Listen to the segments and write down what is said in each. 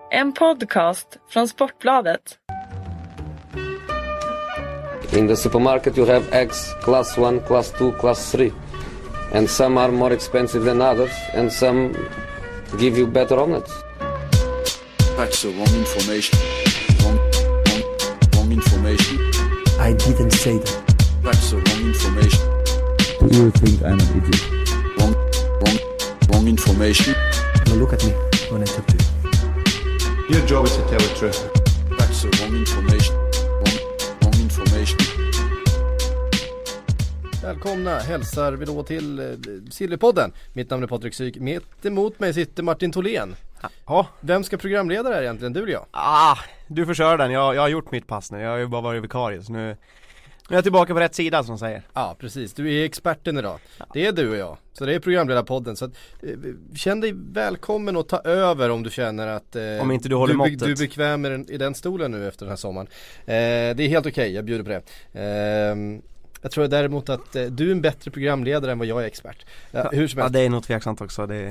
En podcast från Sportbladet. In the supermarket you have eggs class 1, class 2, class 3. And some are more expensive than others, and some give you better omelets. That's the wrong information. Wrong information. I didn't say that. That's the wrong information. Do you think I'm an idiot? Wrong information. Now look at me when I talk to you. Your job is to tell the truth. That's the wrong information. Wrong information. Välkomna, hälsar vi då till Sillypodden. Mitt namn är Patrik Syk. Mitt emot mig sitter Martin Tholén. Ja. Vem ska programledare här egentligen? Du eller jag? Du får köra den. Jag har gjort mitt pass nu. Jag har ju bara varit vikarie, så nu är jag tillbaka på rätt sida, som de säger. Ja, precis. Du är experten idag. Det är du och jag. Så det är programledarpodden. Så att, känn dig välkommen att ta över om du känner att om inte du håller måttet. Du är bekväm i den stolen nu efter den här sommaren. Det är helt okej, jag bjuder på det. Jag tror däremot att du är en bättre programledare än vad jag är expert. Hur som helst. Ja, det är nog tveksamt också. Det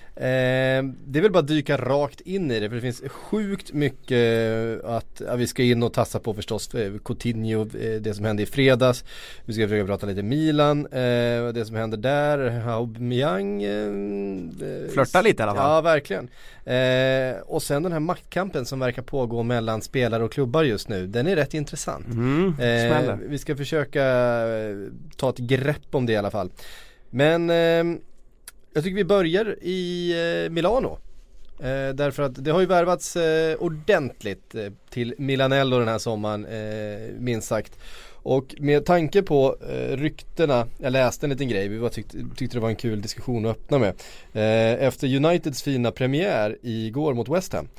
är väl bara dyka rakt in i det, för det finns sjukt mycket att vi ska in och tassa på förstås. Coutinho, det som hände i fredags. Vi ska försöka prata lite Milan, det som händer där. Aubameyang flörtar lite i alla fall. Ja, verkligen. Och sen den här maktkampen som verkar pågå mellan spelare och klubbar just nu. Den är rätt intressant. Vi ska försöka ta ett grepp om det i alla fall. Men jag tycker vi börjar i Milano. Därför att det har ju värvats ordentligt till Milanello den här sommaren, minst sagt. Och med tanke på ryktena, jag läste en liten grej, vi tyckte det var en kul diskussion att öppna med. Efter Uniteds fina premiär igår mot West Ham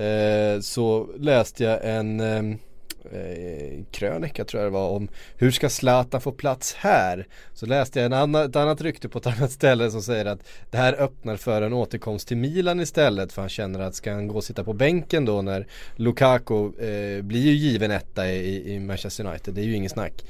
så läste jag en krönika, tror jag det var, om hur ska Zlatan få plats här. Så läste jag ett annat rykte på ett annat ställe som säger att det här öppnar för en återkomst till Milan istället, för han känner att ska han gå och sitta på bänken då när Lukaku blir ju given etta i Manchester United, det är ju ingen snack.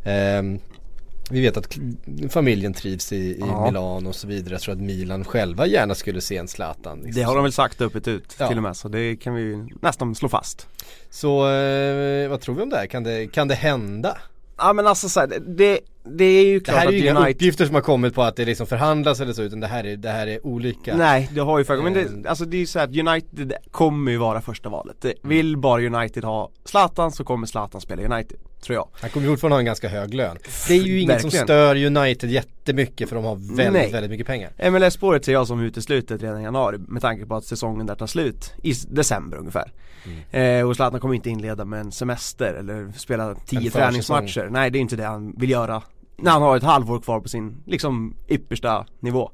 Vi vet att familjen trivs i Milan och så vidare. Jag tror att Milan själva gärna skulle se en Zlatan. Liksom. Det har de väl sagt öppet ut till och med, så det kan vi nästan slå fast. Så vad tror vi om det här? Kan det hända? Ja, men alltså så här, det är ju klart det här är ju inga United... uppgifter som har kommit på att det liksom förhandlas eller så, utan det här är olika. Nej, det har ju men det är ju så här att United kommer ju vara första valet. Vill bara United ha Zlatan, så kommer Zlatan spela United, tror jag. Han kommer fortfarande ha en ganska hög lön. Det är ju inget som stör United jättemycket, för de har väldigt mycket pengar. MLS-spåret ser jag som uteslutet redan i januari, med tanke på att säsongen där tar slut i december ungefär. Och Zlatan kommer inte inleda med en semester eller spela 10 träningsmatcher. Nej, det är inte det han vill göra när han har ett halvår kvar på sin liksom yppersta nivå.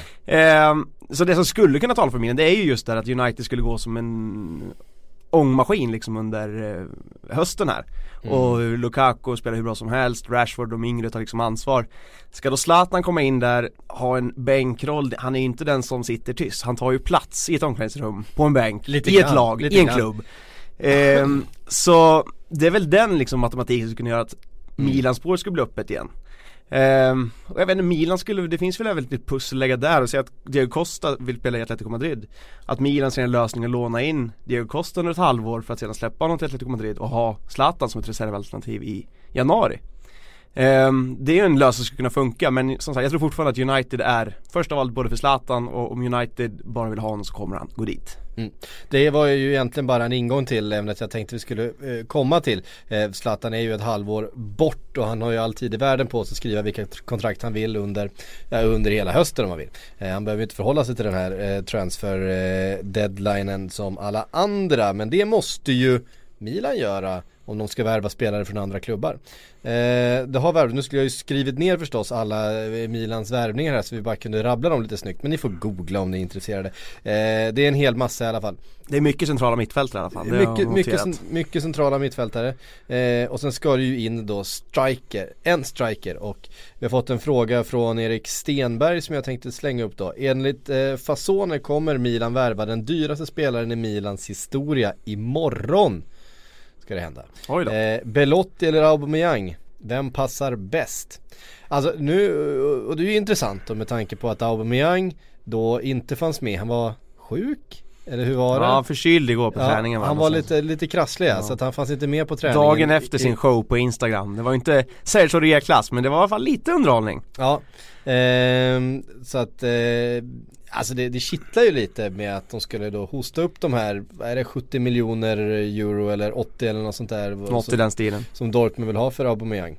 Så det som skulle kunna tala för Milan, det är ju just där att United skulle gå som en ångmaskin liksom under hösten här. Och Lukaku spelar hur bra som helst, Rashford och de yngre tar liksom ansvar. Ska då Zlatan komma in där, ha en bänkroll, han är ju inte den som sitter tyst. Han tar ju plats i ett omklädningsrum, på en bänk, i ett lag, i en klubb. Så det är väl den liksom matematiken som kunde göra att Milans spår skulle bli öppet igen. Och jag vet inte, Milan det finns väl väldigt lite pussel lägga där och säga att Diego Costa vill spela i Atletico Madrid, att Milan ser en lösning att låna in Diego Costa under ett halvår för att sedan släppa honom till Atletico Madrid och ha Zlatan som ett reservalternativ i januari. Det är en lösning som skulle kunna funka, men som sagt, jag tror fortfarande att United är först av allt både för Zlatan, och om United bara vill ha honom så kommer han gå dit. Det var ju egentligen bara en ingång till ämnet jag tänkte vi skulle komma till. Zlatan är ju ett halvår bort och han har ju all tid i världen på sig att skriva vilka kontrakt han vill under hela hösten om han vill. Han behöver inte förhålla sig till den här transfer deadlinen som alla andra, men det måste ju Milan göra om de ska värva spelare från andra klubbar. Det har värvat, nu skulle jag ju skrivit ner förstås alla Milans värvningar här så vi bara kunde rabbla dem lite snyggt, men ni får googla om ni är intresserade. Det är en hel massa i alla fall. Det är mycket centrala mittfältare i alla fall. Mycket centrala mittfältare. Och sen ska det ju in då en striker, och vi har fått en fråga från Erik Stenberg som jag tänkte slänga upp då. Enligt Fasone kommer Milan värva den dyraste spelaren i Milans historia imorgon. Ska det hända. Belotti eller Aubameyang, vem passar bäst? Alltså nu, och det är ju intressant då, med tanke på att Aubameyang då inte fanns med, han var sjuk Eller hur var det? Ja, förkyld igår på träningen. Han var lite krasslig så att han fanns inte med på träningen. Dagen efter sin show på Instagram. Det var inte Sergio Rea-klass, men det var i alla fall lite underhållning. Ja, så att alltså det kittlar ju lite med att de skulle då hosta upp de här, är det 70 miljoner euro eller 80 eller något sånt där. Något i den stilen. Som Dortmund vill ha för Aubameyang.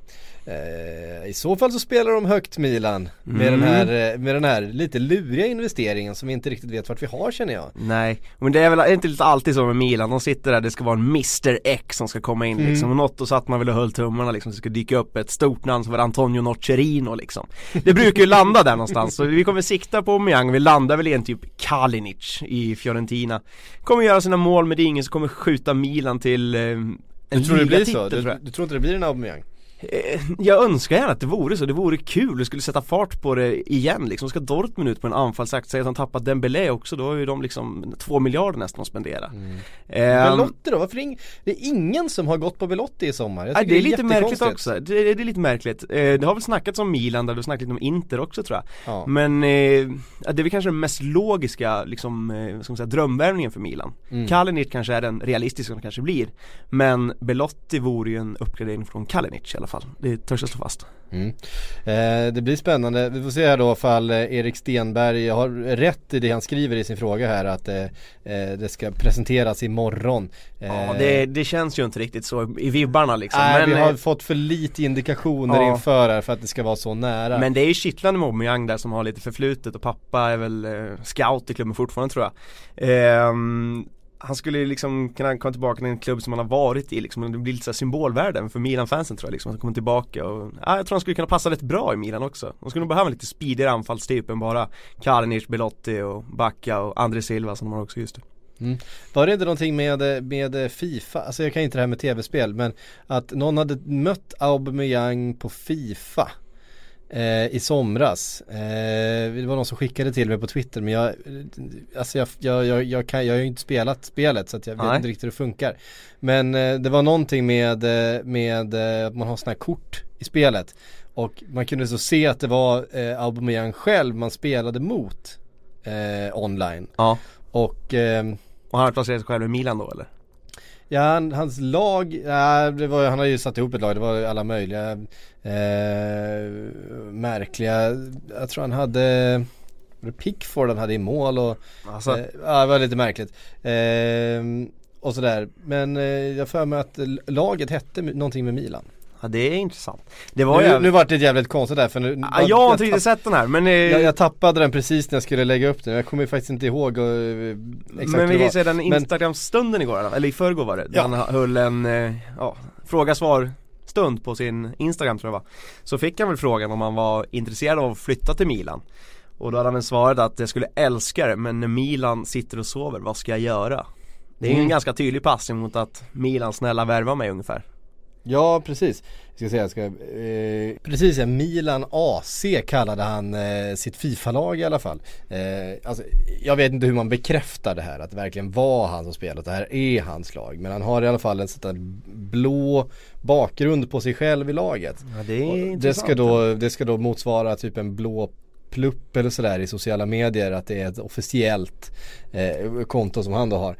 I så fall så spelar de högt Milan med den här lite luriga investeringen som vi inte riktigt vet vart vi har, känner jag. Nej, men det är väl inte lite alltid så med Milan. De sitter där, det ska vara en Mr. X som ska komma in liksom. Och något och så att man vill ha höll tummarna liksom, det ska dyka upp ett stort namn som var Antonio Nocerino liksom. Det brukar ju landa där någonstans. Så vi kommer sikta på Aubameyang. Vi landar väl i en typ Kalinic i Fiorentina. Kommer göra sina mål med det, ingen som kommer skjuta Milan till en ligatitel. Du tror inte det blir en Aubameyang? Jag önskar gärna att det vore så. Det vore kul, det skulle sätta fart på det igen liksom. Ska Dortmund ut på en anfallsakt, säga att de tappar Dembélé också, då är ju de liksom 2 miljarder nästan att spendera. Belotti då? Varför det är ingen som har gått på Belotti i sommar? Nej, det är lite märkligt också. Det är lite märkligt. Det har väl snackats om Milan, där du har snackat lite om Inter också, tror jag. Ja. Men det är väl kanske den mest logiska liksom, ska man säga, drömvärvningen för Milan. Kalinic kanske är den realistiska som kanske blir. Men Belotti vore ju en uppgradering från Kalinic i alla fall. Det törs jag slå fast. Det blir spännande. Vi får se här då fall Erik Stenberg har rätt i det han skriver i sin fråga här, att det ska presenteras imorgon. Ja, det känns ju inte riktigt så i vibbarna liksom. Nej, men vi har fått för lite indikationer inför här för att det ska vara så nära. Men det är ju kittlande med Aubameyang där som har lite förflutet, och pappa är väl scout i klubben fortfarande, tror jag. Han skulle liksom kunna komma tillbaka till en klubb som han har varit i liksom. Det blir lite så symbolvärden för Milan-fansen, tror jag liksom. Han kommer tillbaka och jag tror han skulle kunna passa rätt bra i Milan också. De skulle nog behöva lite speedigare anfallstyp än bara Kalinic, Belotti och Bacca och André Silva som de har också just nu. Var det inte någonting med FIFA? Alltså jag kan inte det här med tv-spel, men att någon hade mött Aubameyang på FIFA i somras. Det var någon som skickade till mig på Twitter, men jag har ju inte spelat spelet, så att jag vet inte riktigt hur det funkar. Men det var någonting med att man har såna här kort i spelet, och man kunde så se att det var Aubameyang själv man spelade mot online. Ja. Och han har placerat sig själv i Milan då, eller? Ja, hans lag, han har ju satt ihop ett lag. Det var alla möjliga märkliga. Jag tror han hade Pickford han hade i mål och det var lite märkligt. Och sådär. Men jag för mig att laget hette någonting med Milan. Ja, det är intressant. Det var nu var det jävligt konstigt där, för nu, jag har inte riktigt sett den här, men jag tappade den precis när jag skulle lägga upp den. Jag kommer faktiskt inte ihåg exakt. Men vi kan säga den Instagram-stunden igår, eller i förrgår var det. Ja. Han höll en fråga-svar stund på sin Instagram, tror jag var. Så fick han väl frågan om han var intresserad av att flytta till Milan. Och då hade han väl svarat att jag skulle älska det, men när Milan sitter och sover, vad ska jag göra? Det är ju en ganska tydlig passning mot att Milan snälla värva mig ungefär. Ja, precis. Precis, Milan AC kallade han sitt FIFA-lag i alla fall. Alltså, jag vet inte hur man bekräftar det här, att det verkligen var han som spelat. Det här är hans lag, men han har i alla fall en sån blå bakgrund på sig själv i laget. Ja, det är intressant. Det ska då motsvara typ en blå plupp eller sådär i sociala medier, att det är ett officiellt konto som han då har.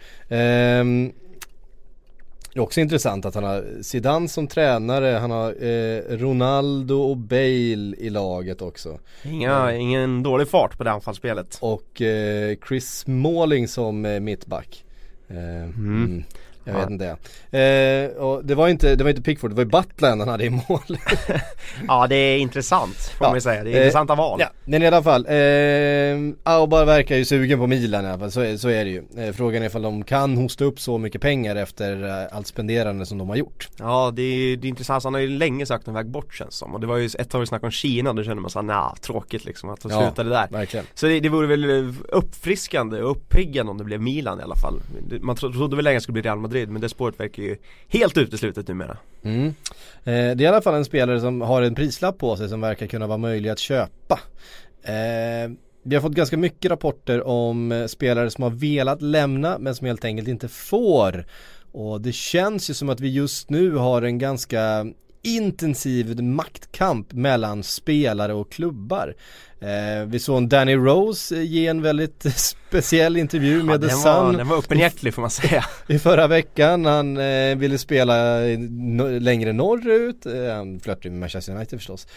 Det är också intressant att han har Zidane som tränare, han har Ronaldo och Bale i laget också. Ingen dålig fart på det anfallsspelet. Och Chris Smalling som mittback. Jag vet inte och det var inte Pickford, det var ju Butler han hade i mål. Ja, det är intressant får man säga. Det är intressanta val. Ja, men i alla fall Auba verkar ju sugen på Milan i alla fall, så är det ju. Frågan är ifall de kan hosta upp så mycket pengar efter allt spenderande som de har gjort. Ja, det är intressant. Han har ju länge sagt en väg bort, känns som. Och det var ju ett tag snack om Kina, då kände man så tråkigt liksom att de slutade där. Verkligen. Så det vore väl uppfriskande och uppiggande om det blev Milan i alla fall. Man trodde väl länge skulle bli Real Madrid, men det spåret verkar ju helt uteslutet numera. Det är i alla fall en spelare som har en prislapp på sig som verkar kunna vara möjlig att köpa. Vi har fått ganska mycket rapporter om spelare som har velat lämna men som helt enkelt inte får. Och det känns ju som att vi just nu har en ganska intensiv maktkamp mellan spelare och klubbar. Vi såg en Danny Rose ge en väldigt speciell intervju med The Sun. Den var öppenhjärtlig får man säga. I förra veckan, han ville spela längre norrut. Han flörtade med Manchester United förstås.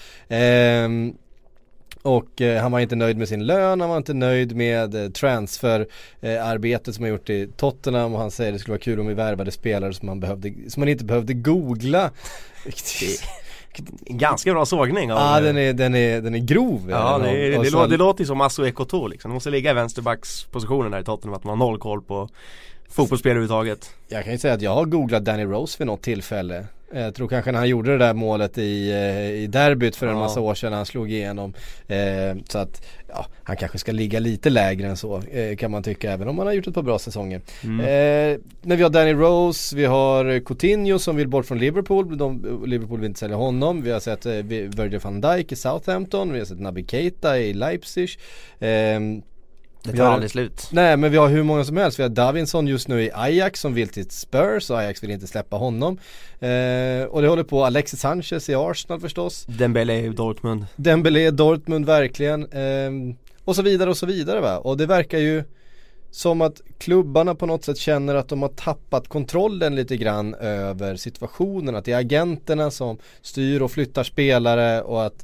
Och han var inte nöjd med sin lön, han var inte nöjd med transferarbetet som han gjort i Tottenham, och han säger att det skulle vara kul om vi värvade spelare som man inte behövde googla. Ganska bra sågning. Ja, den är grov. Ja, det låter ju som Asso Ekoto liksom. De måste ligga i vänsterbackspositionen där i Tottenham, att man har noll koll på fotbollsspel överhuvudtaget. Jag kan ju säga att jag har googlat Danny Rose vid något tillfälle. Jag tror kanske när han gjorde det där målet i derbyt för en massa år sedan, han slog igenom. Så att han kanske ska ligga lite lägre än så, kan man tycka, även om han har gjort ett par bra säsonger. Men vi har Danny Rose, vi har Coutinho som vill bort från Liverpool. Liverpool vill inte sälja honom. Vi har sett Virgil van Dijk i Southampton, vi har sett Naby Keita i Leipzig. Det tar aldrig slut. Nej, men vi har hur många som helst. Vi har Davinson just nu i Ajax som vill till Spurs, och Ajax vill inte släppa honom. Och det håller på Alexis Sanchez i Arsenal förstås. Dembélé i Dortmund verkligen. Och så vidare va. Och det verkar ju som att klubbarna på något sätt känner att de har tappat kontrollen lite grann över situationen. Att det är agenterna som styr och flyttar spelare, och att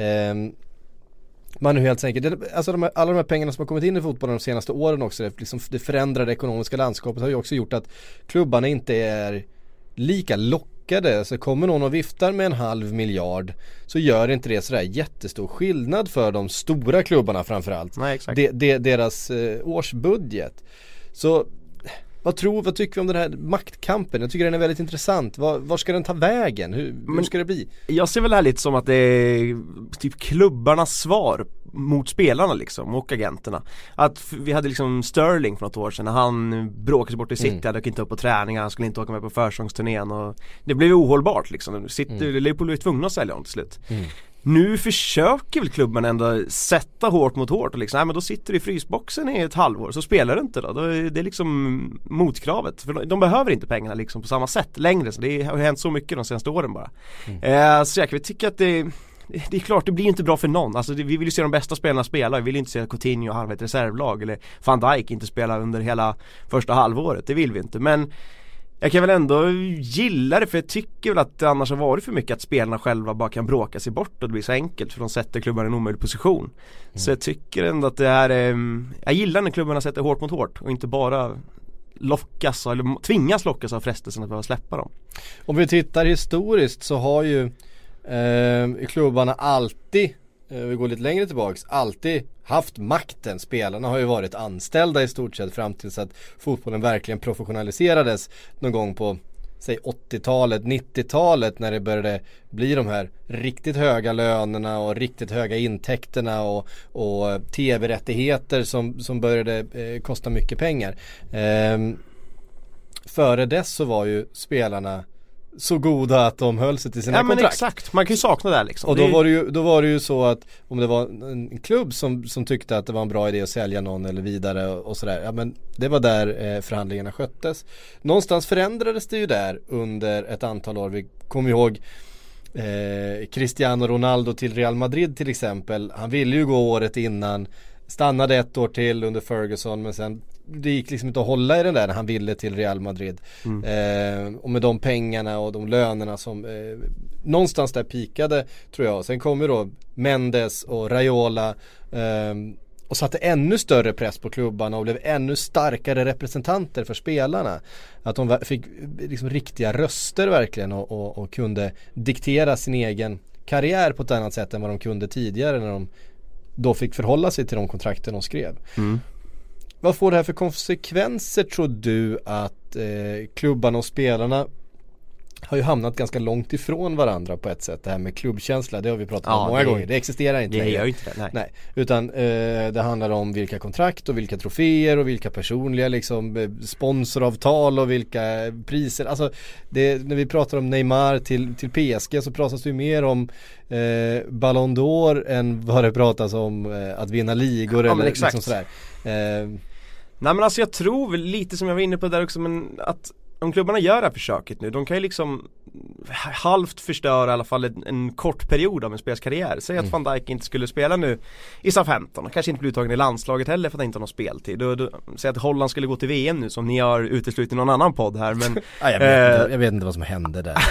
man nu helt enkelt, alltså alla de här pengarna som har kommit in i fotbollen de senaste åren också, det förändrade ekonomiska landskapet har ju också gjort att klubbarna inte är lika lockade. Så kommer någon och viftar med 500 miljoner så gör inte det sådär jättestor skillnad för de stora klubbarna framförallt. Nej, exakt. Deras årsbudget. Så vad tycker vi om den här maktkampen? Jag tycker den är väldigt intressant. Var ska den ta vägen? Hur ska det bli? Jag ser väl det här lite som att det är typ klubbarnas svar mot spelarna liksom, och agenterna. Att vi hade liksom Sterling för något år sedan när han bråkade sig bort i City, hade inte upp på träningar, han skulle inte åka med på försäsongsturnén, och det blev ohållbart liksom. Liverpool var tvungna att sälja honom till slut. Nu försöker väl klubben ändå sätta hårt mot hårt och liksom, nej men då sitter du i frysboxen i ett halvår, så spelar du inte då. Det är liksom motkravet, för de behöver inte pengarna liksom på samma sätt längre, så det har hänt så mycket de senaste åren bara. Så jag kan tycka att det är klart, det blir inte bra för någon. Alltså vi vill ju se de bästa spelarna spela. Vi vill inte se Coutinho halva ett reservlag, eller Van Dijk inte spela under hela första halvåret. Det vill vi inte, men jag kan väl ändå gilla det, för jag tycker väl att det annars har varit för mycket att spelarna själva bara kan bråka sig bort, och det blir så enkelt för de sätter klubbarna i en omöjlig position. Så jag tycker ändå att det här jag gillar när klubbarna sätter hårt mot hårt och inte bara lockas eller tvingas lockas av frestelsen att behöva släppa dem. Om vi tittar historiskt så har ju klubbarna alltid, vi går lite längre tillbaks, alltid haft makten. Spelarna har ju varit anställda i stort sett fram tills att fotbollen verkligen professionaliserades någon gång på säg 80-talet, 90-talet, när det började bli de här riktigt höga lönerna och riktigt höga intäkterna och tv-rättigheter som började kosta mycket pengar. Före dess så var ju spelarna så goda att de höll sig till sina kontrakt. Men exakt, man kan ju sakna det här liksom. Och då var det ju så att om det var en klubb som tyckte att det var en bra idé att sälja någon eller vidare och sådär, ja men det var där förhandlingarna sköttes. Någonstans förändrades det ju där under ett antal år. Vi kommer ihåg Cristiano Ronaldo till Real Madrid till exempel. Han ville ju gå året innan, stannade ett år till under Ferguson, men sen det gick liksom inte att hålla i den där när han ville till Real Madrid. Och med de pengarna och de lönerna som någonstans där pikade, tror jag. Sen kommer då Mendes och Raiola och satte ännu större press på klubbarna och blev ännu starkare representanter för spelarna. Att de fick liksom riktiga röster verkligen och kunde diktera sin egen karriär på ett annat sätt än vad de kunde tidigare när de då fick förhålla sig till de kontrakten de skrev. Vad får det här för konsekvenser, tror du, att klubbarna och spelarna har ju hamnat ganska långt ifrån varandra på ett sätt? Det här med klubbkänsla, det har vi pratat om många gånger. Det existerar inte längre. Det gör inte det, nej. Utan det handlar om vilka kontrakt och vilka troféer och vilka personliga liksom, sponsoravtal och vilka priser. Alltså, när vi pratar om Neymar till PSG så pratas det ju mer om Ballon d'Or än vad det pratas om att vinna ligor eller liksom sådär. Nej men alltså jag tror väl lite som jag var inne på där också, men att om klubbarna gör det här försöket nu, de kan ju liksom halvt förstöra i alla fall en kort period av en spelars karriär. Säg att Van Dijk inte skulle spela nu i Southampton och kanske inte bli uttagen i landslaget heller för att han inte har någon speltid. Säg att Holland skulle gå till VM nu, som ni har uteslutit i någon annan podd här, men jag vet inte vad som hände där.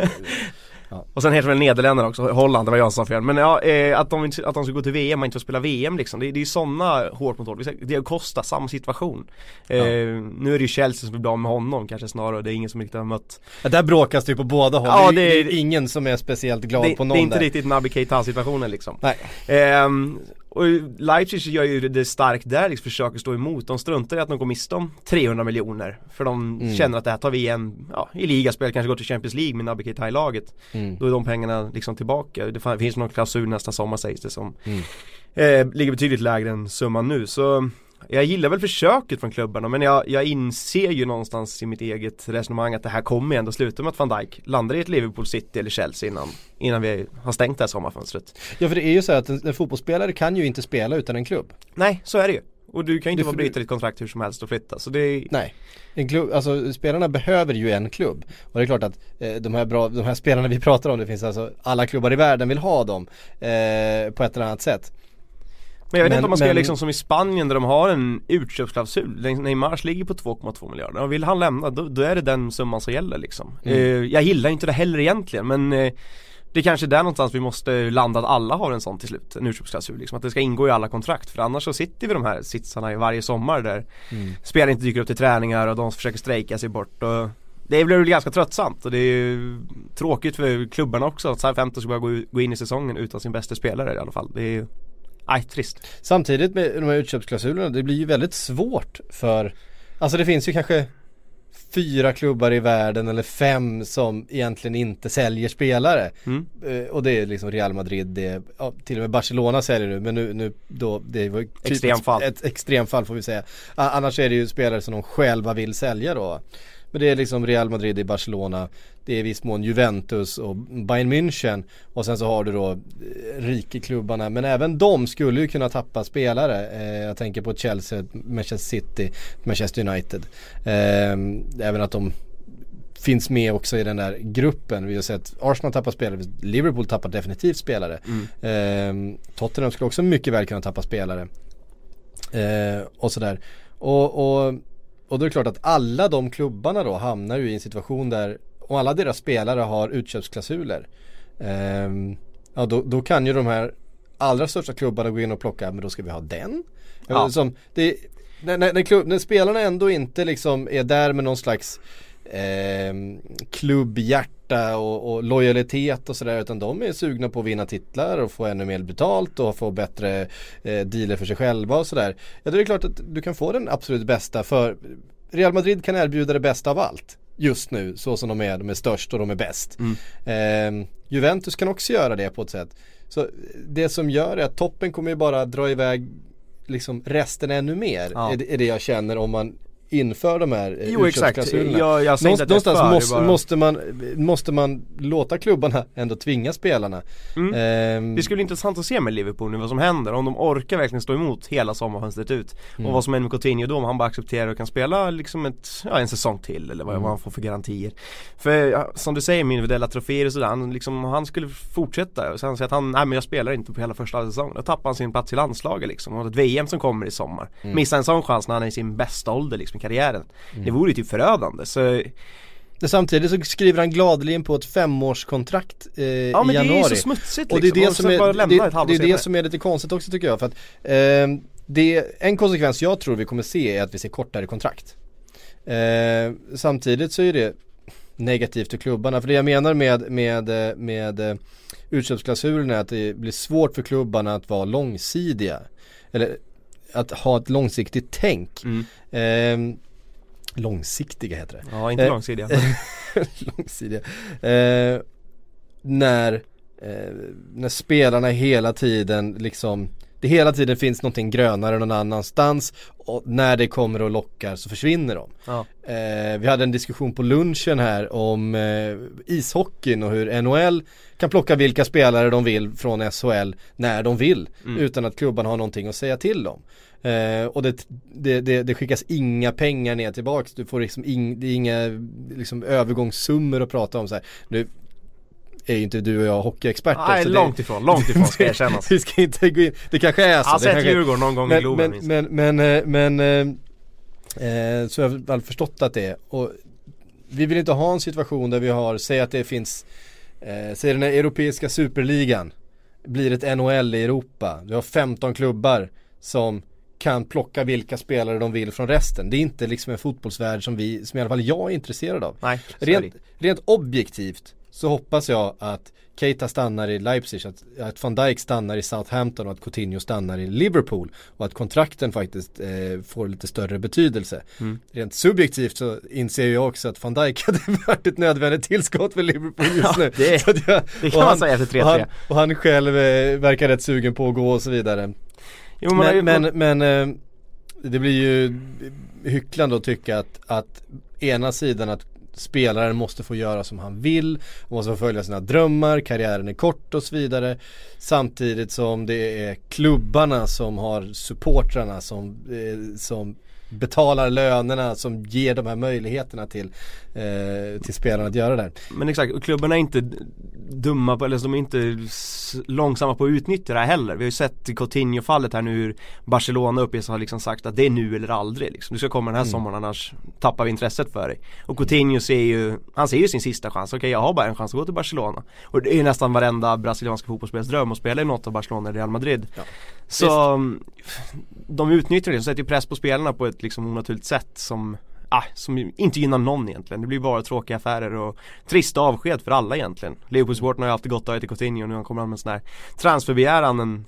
Ja. Och sen heter väl Nederländerna också, Holland, det var jag som sa fel. Men ja, att de ska gå till VM och inte spela VM liksom. Det är ju sådana hårt mot hårt. Det kostar samma situation. Nu är det ju Chelsea som blir bra med honom kanske snarare. Det är ingen som riktigt har mött. Ja, där bråkas det ju på båda håll. Ja, det är ingen som är speciellt glad på någon. Det är inte där. riktigt Naby Keita-situationen liksom. Nej. Och Leipzig gör ju det starkt där, liksom försöker stå emot. De struntar i att de går miste om 300 miljoner. För de känner att det här tar vi igen i ligaspel, kanske går till Champions League med Naby Keita i laget. Då är de pengarna liksom tillbaka. Det finns någon klausul nästa sommar sägs det som ligger betydligt lägre än summan nu. Så jag gillar väl försöket från klubbarna, men jag inser ju någonstans i mitt eget resonemang att det här kommer ändå sluta med att Van Dijk landar i ett Liverpool City eller Chelsea innan vi har stängt det här sommarfönstret. Ja, för det är ju så att en fotbollsspelare kan ju inte spela utan en klubb. Nej, så är det ju. Och du kan ju inte bara bryta ditt kontrakt hur som helst och flytta. Så det är... Nej, en klubb, alltså spelarna behöver ju en klubb. Och det är klart att de här spelarna vi pratar om, det finns alltså alla klubbar i världen vill ha dem på ett eller annat sätt. Men jag vet inte om man ska liksom som i Spanien där de har en utköpsklausul. Neymar ligger på 2,2 miljarder. Och vill han lämna, då är det den summan som gäller liksom. Jag gillar inte det heller egentligen, men det är kanske där någonstans vi måste landa att alla har en sån till slut, en utköpsklausul liksom, att det ska ingå i alla kontrakt. För annars så sitter vi de här sitsarna i varje sommar där spelare inte dyker upp till träningar och de försöker strejka sig bort. Och det blir ganska tröttsamt och det är ju tråkigt för klubbarna också att Southampton ska bara gå in i säsongen utan sin bästa spelare i alla fall. Det är ju trist. Samtidigt med de här utköpsklausulerna, det blir ju väldigt svårt för, alltså det finns ju kanske 4 klubbar i världen eller 5 som egentligen inte säljer spelare. Och det är liksom Real Madrid, det är, till och med Barcelona säljer nu, men nu då, det var typ ett extremfall får vi säga. Annars är det ju spelare som de själva vill sälja då. Men det är liksom Real Madrid i Barcelona, det är i viss mån Juventus och Bayern München, och sen så har du då rikeklubbarna, men även de skulle ju kunna tappa spelare. Jag tänker på Chelsea, Manchester City, Manchester United. Även att de finns med också i den där gruppen. Vi har sett Arsenal tappa spelare, Liverpool tappar definitivt spelare. Tottenham skulle också mycket väl kunna tappa spelare. Och sådär. Och då är det klart att alla de klubbarna då hamnar ju i en situation där, om alla deras spelare har utköpsklausuler, då kan ju de här allra största klubbarna gå in och plocka, men då ska vi ha den. Ja. Som när spelarna ändå inte liksom är där med någon slags klubbhjärta och lojalitet och sådär, utan de är sugna på att vinna titlar och få ännu mer betalt och få bättre dealer för sig själva och sådär. Ja, det är klart att du kan få den absolut bästa, för Real Madrid kan erbjuda det bästa av allt just nu, så som de är störst och de är bäst. Juventus kan också göra det på ett sätt. Så det som gör är att toppen kommer ju bara dra iväg liksom resten ännu mer, är det jag känner om man inför de här utköpsklausulerna. Måste man låta klubbarna ändå tvinga spelarna. Det skulle bli intressant att se med Liverpool nu vad som händer, om de orkar verkligen stå emot hela sommarfönstret ut, och vad som händer med Coutinho då, om han bara accepterar och kan spela liksom en säsong till, eller vad han får för garantier. För som du säger, min individuella troféer och sådär, han skulle fortsätta och sen säga att men jag spelar inte på hela första säsongen, då tappar han sin plats i landslaget liksom, och ett VM som kommer i sommar, missar en sån chans när han är i sin bästa ålder liksom, karriären. Det vore ju typ förödande. Så samtidigt så skriver han gladeligen på ett 5-årskontrakt i januari. Ja, men det är ju så smutsigt och det är det som är lite konstigt också, tycker jag, för att en konsekvens jag tror vi kommer se är att vi ser kortare kontrakt. Samtidigt så är det negativt för klubbarna, för det jag menar med utköpsklausulerna är att det blir svårt för klubbarna att vara långsidiga, eller att ha ett långsiktigt tänk. Långsiktiga heter det. Ja, inte långsidiga. Långsidiga. När spelarna hela tiden liksom det hela tiden finns någonting grönare någon annanstans, och när det kommer och lockar så försvinner de. Ja. Vi hade en diskussion på lunchen här om ishockeyn och hur NHL kan plocka vilka spelare de vill från SHL när de vill, utan att klubban har någonting att säga till om. Och det skickas inga pengar ner tillbaks. Du får liksom det är inga liksom övergångssummor att prata om så här. Nu är ju inte du och jag hockeyexperter. Nej, långt ifrån ska jag känna. Vi ska inte gå in. Det kanske är så. Jag har sett Djurgården någon gång i Globen. Så jag har väl förstått att det är. Och vi vill inte ha en situation där vi har, säg att det finns säg den här europeiska superligan blir ett NHL i Europa. Du har 15 klubbar som kan plocka vilka spelare de vill från resten. Det är inte liksom en fotbollsvärld som i alla fall jag är intresserad av. Nej, rent objektivt så hoppas jag att Keita stannar i Leipzig, att Van Dijk stannar i Southampton och att Coutinho stannar i Liverpool, och att kontrakten faktiskt får lite större betydelse. Rent subjektivt så inser jag också att Van Dijk hade varit ett nödvändigt tillskott för Liverpool just nu. Det kan man säga efter 3-3. Och han själv verkar rätt sugen på att gå och så vidare. Jo, men det blir ju hycklande att tycka att ena sidan att spelaren måste få göra som han vill, måste få följa sina drömmar, karriären är kort och så vidare, samtidigt som det är klubbarna som har supportrarna som betalar lönerna, som ger de här möjligheterna till spelarna att göra det. Men exakt, och klubbarna är inte dumma på, eller de är inte långsamma på att utnyttja det här heller. Vi har ju sett i Coutinho-fallet här nu hur Barcelona uppges har liksom sagt att det är nu eller aldrig liksom. Du ska komma den här sommaren, annars tappar vi intresset för dig. Och Coutinho ser ju sin sista chans. Okej, jag har bara en chans att gå till Barcelona. Och det är nästan varenda brasilianska fotbollsspelares dröm att spela i något av Barcelona eller Real Madrid. Ja. Så de utnyttjar det, de sätter press på spelarna på ett liksom onaturligt sätt som inte gynnar någon egentligen. Det blir bara tråkiga affärer och trista avsked för alla egentligen. Liverpool-sporten har ju alltid gått av till Coutinho, och nu kommer han med en sån här transferbegäran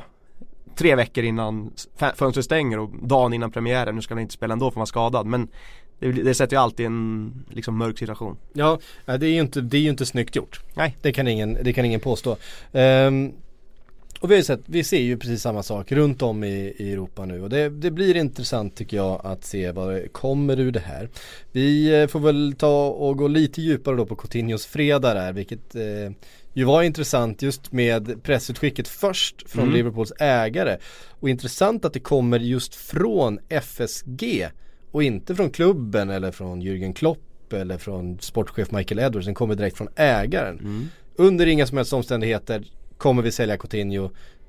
3 veckor innan fönstret stänger och dagen innan premiären. Nu ska han inte spela ändå för man är skadad, men det sätter ju alltid en liksom mörk situation. Ja, det är ju inte snyggt gjort. Nej, det kan ingen påstå. Och vi ser ju precis samma sak runt om i Europa nu, och det blir intressant tycker jag att se vad det kommer ur det här. Vi får väl ta och gå lite djupare då på Coutinhos fredag där, vilket ju var intressant just med pressutskicket först från Liverpools ägare, och intressant att det kommer just från FSG och inte från klubben eller från Jürgen Klopp eller från sportchef Michael Edwards. Den kommer direkt från ägaren. Under inga som helst omständigheter kommer vi sälja Coutinho.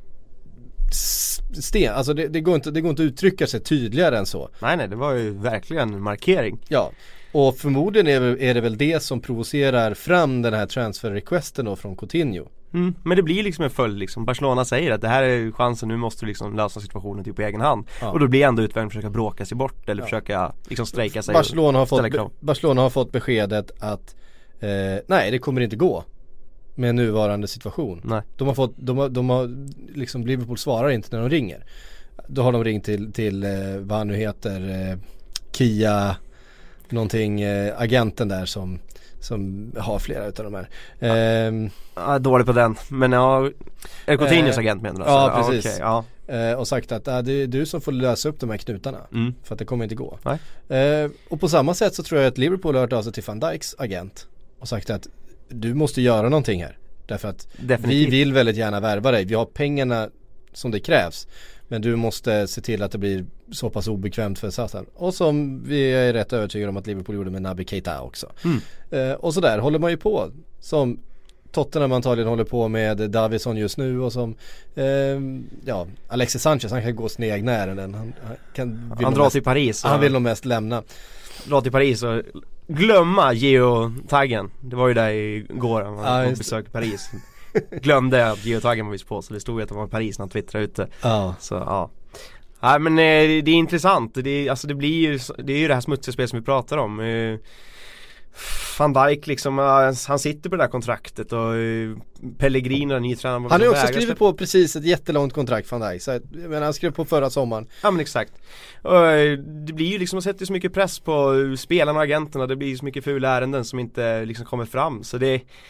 Alltså det går inte att uttrycka sig tydligare än så. Nej, det var ju verkligen en markering. Ja, och förmodligen är det väl det som provocerar fram den här transfer-requesten då från Coutinho. Men det blir liksom en följd liksom. Barcelona säger att det här är chansen, nu måste du liksom lösa situationen typ på egen hand. Ja. Och då blir ändå utvärden försöka bråka sig bort eller försöka liksom strejka sig. Barcelona har fått beskedet att nej, det kommer inte gå med nuvarande situation. Nej. De har liksom, Liverpool svarar inte när de ringer. Då har de ringt till vad han nu heter, Kia någonting, agenten där som har flera utav de här. Dålig på den. Men är Coutinhos agent menar du? Ja, precis. Okay, och sagt att det är du som får lösa upp de här knutarna. För att det kommer inte gå. Och på samma sätt så tror jag att Liverpool har hört av sig till Van Dijks agent och sagt att du måste göra någonting här. Därför att vi vill väldigt gärna värva dig. Vi har pengarna som det krävs. Men du måste se till att det blir så pass obekvämt för Sassan. Och som vi är rätt övertygade om att Liverpool gjorde med Naby Keita också. Och så där håller man ju på. Som Tottenham antagligen håller på med Davison just nu. Och som Alexis Sanchez, han kan gå sin egna ärenden. Han drar till Paris. Han vill nog mest lämna. Dra till Paris och glömma geotaggen. Det var ju där igår han var på besök i Paris. Glömde att geotaggen var visst på, så det stod ju att han var i Paris när han twittrade ute. Så ja. Nej, men det är intressant. Det är ju det här smutsiga spel som vi pratar om. Van Dijk liksom, han sitter på det där kontraktet, och Pellegrini, den nya tränaren, han har ju också skrivit på precis ett jättelångt kontrakt, Van Dijk. Så han skrev på förra sommaren. Ja, men exakt. Och det blir ju liksom, man sätter så mycket press på spelarna och agenterna. Det blir så mycket fula ärenden som inte liksom kommer fram. Så det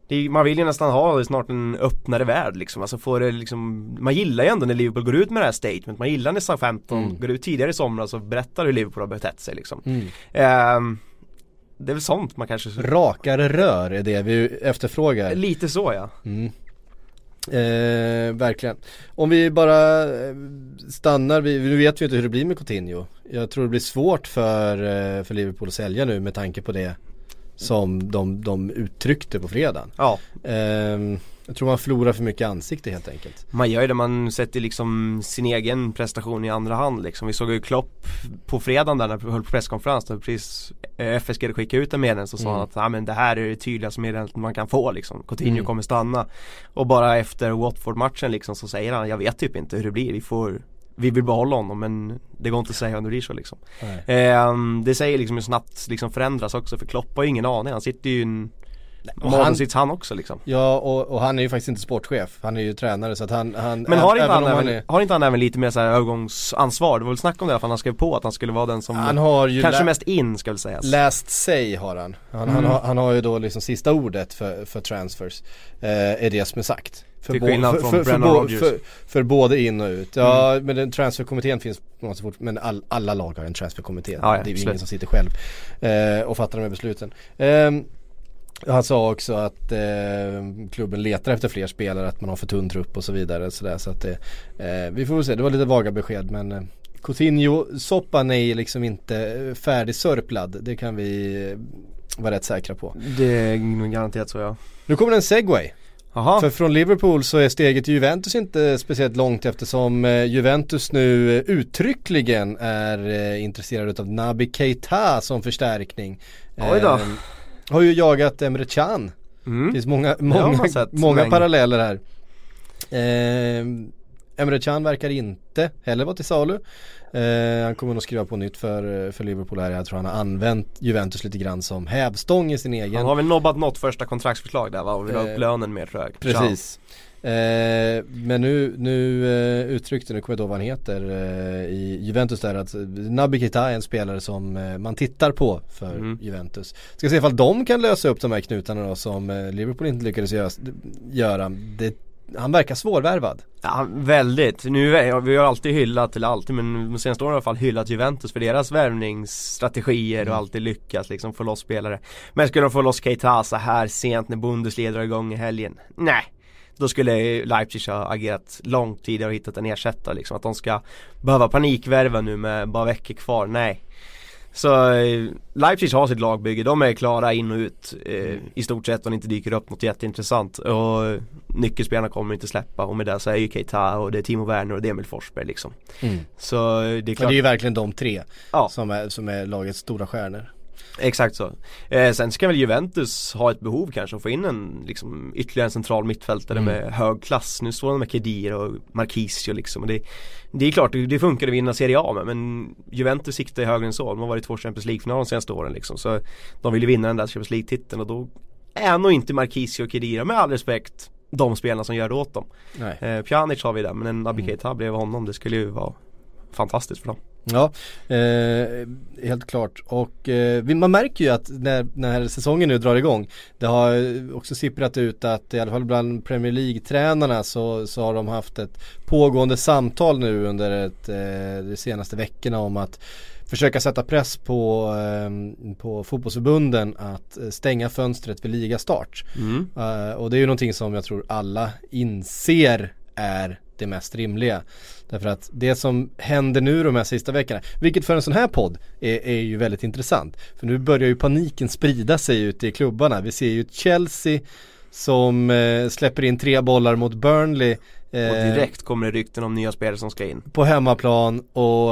Man vill ju nästan ha snart en öppnare värld liksom. Alltså får det liksom, man gillar ju ändå när Liverpool går ut med det här statement. Man gillar när Southampton går ut tidigare i somras och berättar hur Liverpool har betett sig liksom. Det är väl sånt man kanske... Rakare rör är det vi efterfrågar. Lite så, ja. Verkligen. Om vi bara stannar, nu vet vi inte hur det blir med Coutinho. Jag tror det blir svårt för Liverpool att sälja nu med tanke på det som de uttryckte på fredagen. Ja. Jag tror man förlorar för mycket ansikte helt enkelt. Man gör ju det, man sätter liksom sin egen prestation i andra hand liksom. Vi såg ju Klopp på fredagen där när vi höll på presskonferens där precis FSG skickade ut en meddelande så sa han att men det här är det tydligaste meddelandet man kan få liksom. Coutinho kommer stanna. Och bara efter Watford-matchen liksom så säger han, jag vet typ inte hur det blir, vi vill behålla honom men det går inte att säga om det blir så liksom. Det säger liksom hur snabbt liksom förändras också, för Klopp har ju ingen aning, han sitter ju han också liksom. Ja, och han är ju faktiskt inte sportchef. Han är ju tränare så att han men har inte han även lite mer så här övergångsansvar? Det var väl snack om det för han skrev på att han skulle vara den som han har ju kanske mest in ska väl sägas. Last say har han. Han har ju då liksom sista ordet för transfers. Är det som är sagt. För både in och ut. Ja, men den transferkommittén finns så fort, men alla lag har en transferkommitté. Det är ju ingen som sitter själv och fattar de här besluten. Han sa också att klubben letar efter fler spelare, att man har för tunn trupp och så vidare så att vi får väl se, det var lite vaga besked, men Coutinho-soppan är liksom inte färdigsörplad, det kan vi vara rätt säkra på. Det är nog garanterat så, ja. Nu kommer en segway. Aha. För från Liverpool så är steget till Juventus inte speciellt långt, eftersom Juventus nu uttryckligen är intresserad av Naby Keita som förstärkning. Oj då. Har ju jagat Emre Can. Det finns många paralleller här. Emre Can verkar inte heller vara till salu. Han kommer nog skriva på nytt för Liverpool här. Jag tror han har använt Juventus lite grann som hävstång i sin egen. Han har väl nobbat något första kontraktsförslag där, va? Och vill ha upp lönen mer, tror jag. Precis. Men nu uttryckte, nu kommer jag då vad han heter i Juventus där, att Naby Keita är en spelare som man tittar på för Juventus. Ska se ifall de kan lösa upp de här knutarna då, som Liverpool inte lyckades göra. Han verkar svårvärvad. Ja, väldigt. Vi har alltid hyllat, eller alltid, men de senaste åren i alla fall hyllat Juventus för deras värvningsstrategier och alltid lyckats liksom få loss spelare. Men skulle de få loss Keita så här sent när Bundesliga drar igång i helgen? Nej. Då skulle Leipzig ha agerat långt tidigare och hittat en ersättare liksom. Att de ska behöva panikvärva nu med bara veckor kvar, nej. Så Leipzig har sitt lagbygge, de är klara in och ut i stort sett, om det inte dyker upp något jätteintressant. Och nyckelspelarna kommer inte släppa, och med det så är ju Keita och det är Timo Werner och det är Emil Forsberg liksom. Så det är klart. Men det är ju verkligen de tre som är lagets stora stjärnor. Exakt så. Sen ska väl Juventus ha ett behov kanske att få in en liksom, ytterligare en central mittfältare med hög klass. Nu står de med Kedir och Marquisio liksom. Och det är klart, det funkar att vinna Serie A med, men Juventus siktar högre än så. De har varit 2 Champions League-finaler de senaste åren liksom. Så de vill ju vinna den där Champions League-titeln, och då är nog inte Marquisio och Kedir, med all respekt, de spelarna som gör det åt dem. Pjanic har vi där, men en Naby Keita blev honom. Det skulle ju vara fantastiskt för dem. Ja, helt klart. Och man märker ju att när säsongen nu drar igång, det har också sipprat ut att i alla fall bland Premier League-tränarna så har de haft ett pågående samtal nu under de senaste veckorna om att försöka sätta press på fotbollsförbunden att stänga fönstret vid ligastart. Och det är ju någonting som jag tror alla inser är det mest rimliga. Därför att det som händer nu de här sista veckorna, vilket för en sån här podd är ju väldigt intressant. För nu börjar ju paniken sprida sig ute i klubbarna. Vi ser ju Chelsea som släpper in 3 bollar mot Burnley. Och direkt kommer det rykten om nya spelare som ska in. På hemmaplan, och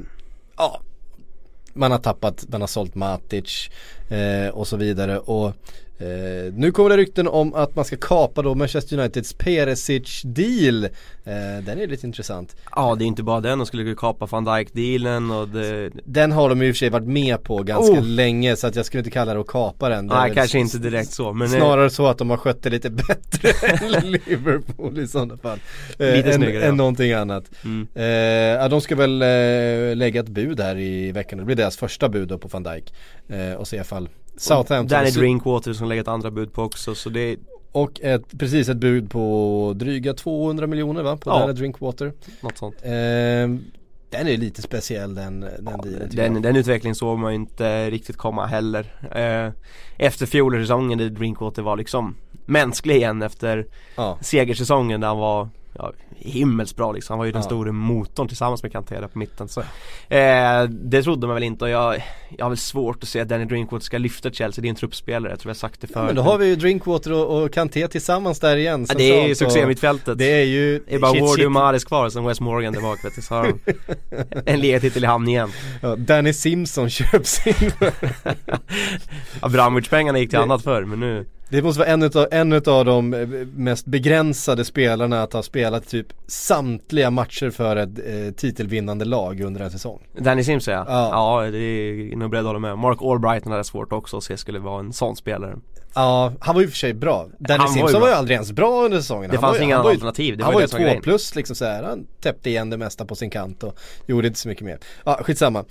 man har sålt Matic och så vidare. Och nu kommer det rykten om att man ska kapa då Manchester Uniteds Perisic-deal. Den är lite intressant. Ja, det är inte bara den. De skulle kapa Van Dijk-dealen och den har de i och för sig varit med på ganska länge, så att jag skulle inte kalla det att kapa den. Nej, kanske inte direkt så, men snarare så att de har skött det lite bättre än Liverpool i sådana fall. Lite snyggare än någonting annat. De ska väl lägga ett bud här i veckan. Det blir deras första bud då på Van Dijk. Och se ifall Southampton. Danny Drinkwater som lägger ett andra bud på också, så det Och precis ett bud på dryga 200 miljoner va? På Danny Drinkwater. Något sånt. Den är lite speciell den utvecklingen såg man inte riktigt komma heller. Efter fjolårssäsongen där Drinkwater var liksom mänsklig igen efter segersäsongen där han var himmelsbra liksom. Han var ju den stora motorn tillsammans med Kanté där på mitten. Så, det trodde man väl inte och jag har väl svårt att se att Danny Drinkwater ska lyfta Chelsea. Det är en truppspelare, jag tror jag sagt det förut. Men då har vi ju Drinkwater och Kanté tillsammans där igen. Ja, det är ju succé mittfältet. Det är ju bara Wardy och Mahrez kvar som Wes Morgan tillbaka vet du, så har de en ligatitel i hamn igen. Ja, Danny Simpson köps in. Abramovich-pengarna gick till annat förr, men nu det måste vara en av de mest begränsade spelarna att ha spelat typ samtliga matcher för ett titelvinnande lag under en säsong. Danny Simpson ja, det är nog beredd att hålla med. Mark Albrighton hade svårt också att se skulle vara en sån spelare. Ja, han var ju för sig bra. Danny Simpson var ju aldrig ens bra under säsongen. Det fanns inga alternativ. Han var ju 2+ liksom så här. Han täppte igen det mesta på sin kant och gjorde inte så mycket mer. Ja, skitsamma.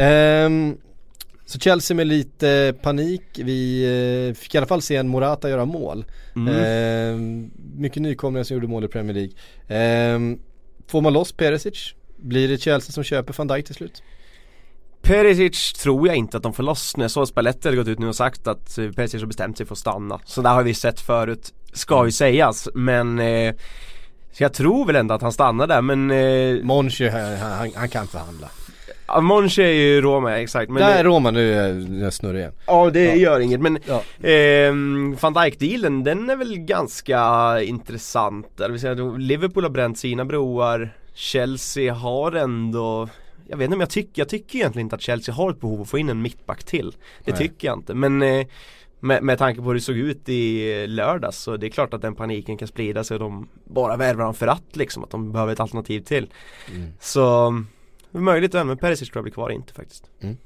Så Chelsea med lite panik. Vi fick i alla fall se en Morata göra mål. Mycket nykomlingar som gjorde mål i Premier League. Får man loss Perisic? Blir det Chelsea som köper Van Dijk till slut? Perisic tror jag inte att de får loss. När så Spalletti har gått ut nu och sagt att Perisic har bestämt sig för att stanna. Så där har vi sett förut, ska ju sägas. Men så jag tror väl ändå att han stannar där. Men Monchi, han kan förhandla. Ja, Monchi är ju Roma, exakt. Men där är Roma, nu är jag snurrig igen. Ja, det gör inget. Men Van Dijk-dealen, den är väl ganska intressant. Det vill säga, Liverpool har bränt sina broar. Chelsea har ändå... Jag vet inte om jag tycker egentligen inte att Chelsea har ett behov av att få in en mittback till. Det tycker jag inte. Men med tanke på hur det såg ut i lördags så det är klart att den paniken kan sprida sig och de bara värvar dem för att liksom, att de behöver ett alternativ till. Så möjligt men Perisic tror jag blir kvar inte faktiskt.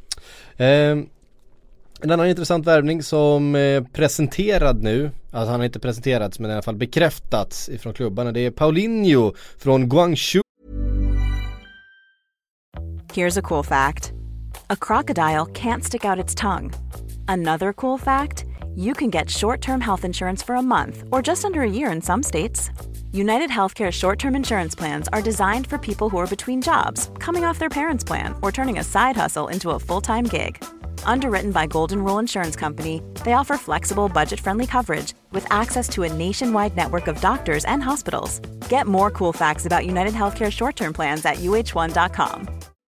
En annan intressant värvning som presenterad nu, alltså han har inte presenterats men i alla fall bekräftats ifrån klubbarna, det är Paulinho från Guangzhou. Here's a cool fact. A crocodile can't stick out its tongue. Another cool fact, you can get short-term health insurance for a month or just under a year in some states. United Healthcare short-term insurance plans are designed for people who are between jobs, coming off their parents' plan, or turning a side hustle into a full-time gig. Underwritten by Golden Rule Insurance Company, they offer flexible, budget-friendly coverage with access to a nationwide network of doctors and hospitals. Get more cool facts about United Healthcare short-term plans at uh1.com.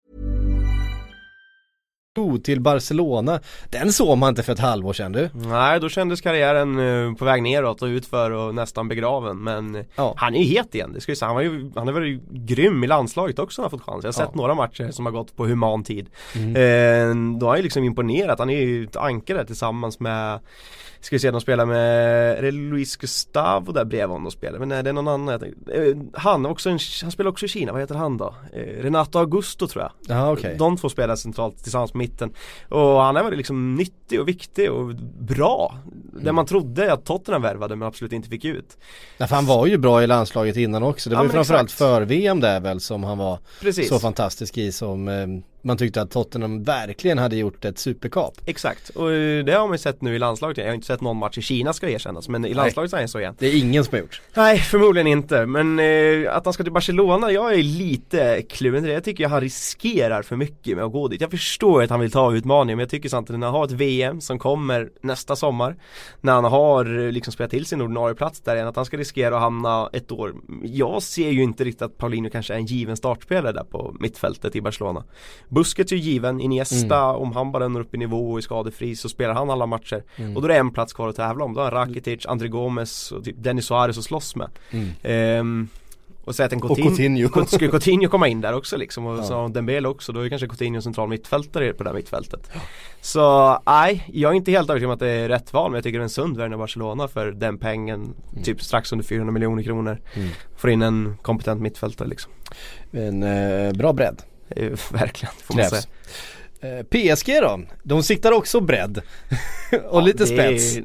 Till Barcelona. Den såg man inte för ett halvår sedan du. Nej, då kändes karriären på väg neråt och utför och nästan begraven. Men han är ju het igen, det ska jag säga. Han har varit grym i landslaget också, han har fått chans. Jag har sett några matcher som har gått på human tid. Då har han ju liksom imponerat. Han är ju ett ankare tillsammans med, ska vi se, de spelar med Luis Gustavo där bredvid honom och spelar. Men nej, det är någon annan. Han spelar också i Kina, vad heter han då? Renato Augusto tror jag. Aha, okay. De två spelar centralt tillsammans på mitten. Och han har varit liksom nyttig och viktig och bra. Det man trodde att Tottenham värvade men absolut inte fick ut. Ja, för han var ju bra i landslaget innan också. Det var ju framförallt för VM där väl som han var så fantastisk i, som man tyckte att Tottenham verkligen hade gjort ett superkap. Exakt, och det har man ju sett nu i landslaget. Jag har inte sett någon match i Kina, ska erkännas, men i landslaget är det så igen. Det är ingen som har gjort. Nej, förmodligen inte. Men att han ska till Barcelona, jag är lite kluven till det. Jag tycker att han riskerar för mycket med att gå dit. Jag förstår att han vill ta utmaningen, men jag tycker samtidigt när han har ett VM som kommer nästa sommar, när han har liksom spelat till sin ordinarie plats där än att han ska riskera att hamna ett år. Jag ser ju inte riktigt att Paulinho kanske är en given startspelare där på mittfältet i Barcelona. Busquets är ju given, Iniesta, om han bara når upp i nivå och är skadefri så spelar han alla matcher. Och då är det en plats kvar att tävla om. Då har Rakitic, André Gomes och typ Denis Suarez att slåss med. Och så att skulle Coutinho komma in där också liksom, och så Dembele också, då är kanske Coutinho central mittfältare på det här mittfältet. Så nej, jag är inte helt övertygad om att det är rätt val, men jag tycker det är en sund värvning av Barcelona för den pengen, typ strax under 400 miljoner kronor. Får in en kompetent mittfältare liksom. En bra bredd. Verkligen, får man säga. PSG då, de siktar också bredd och lite spets.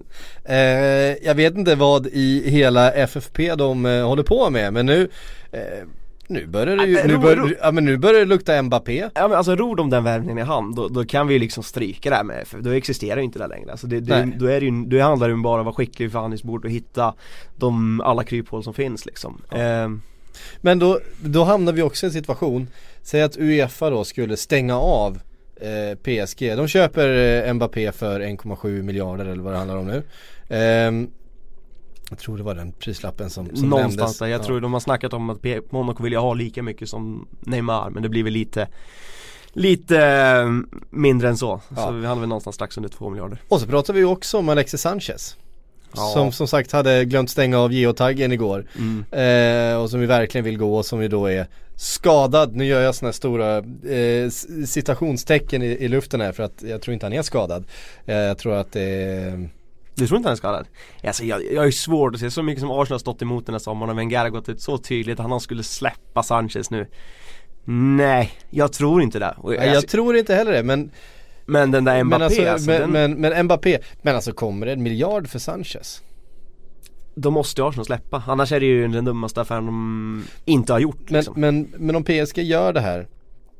Jag vet inte vad i hela FFP de håller på med, men nu Nu börjar det lukta Mbappé. Ja, men alltså ror de den värvningen i hand, då kan vi liksom stryka det här med, för då existerar ju inte det längre. Alltså då handlar det ju bara om att vara skicklig vid förhandlingsbord och hitta alla kryphål som finns liksom. Ja. Men då hamnar vi också i en situation, säg att UEFA då skulle stänga av PSG. De köper Mbappé för 1,7 miljarder eller vad det handlar om nu. Jag tror det var den prislappen som någonstans nämndes. Där. Jag tror de har snackat om att Monaco vill ha lika mycket som Neymar, men det blir väl lite mindre än så. Ja. Så vi handlar väl någonstans strax under 2 miljarder. Och så pratar vi också om Alexis Sanchez. Ja. Som sagt hade glömt stänga av geotaggen igår. Och som vi verkligen vill gå, och som ju då är skadad. Nu gör jag såna här stora citationstecken i luften här, för att jag tror inte han är skadad. Jag tror att det är... Du tror inte han är skadad? Alltså jag är svårt att se så mycket som Arsenal har stått emot den här sommaren, och Wenger har gått ut så tydligt att han skulle släppa Sanchez nu. Nej, jag tror inte det. Jag tror inte heller det, men den där Mbappé men Mbappé, men alltså kommer det 1 miljard för Sanchez? Då måste Arsenal släppa, annars är det ju den dummaste affären de inte har gjort liksom. Men om PSG gör det här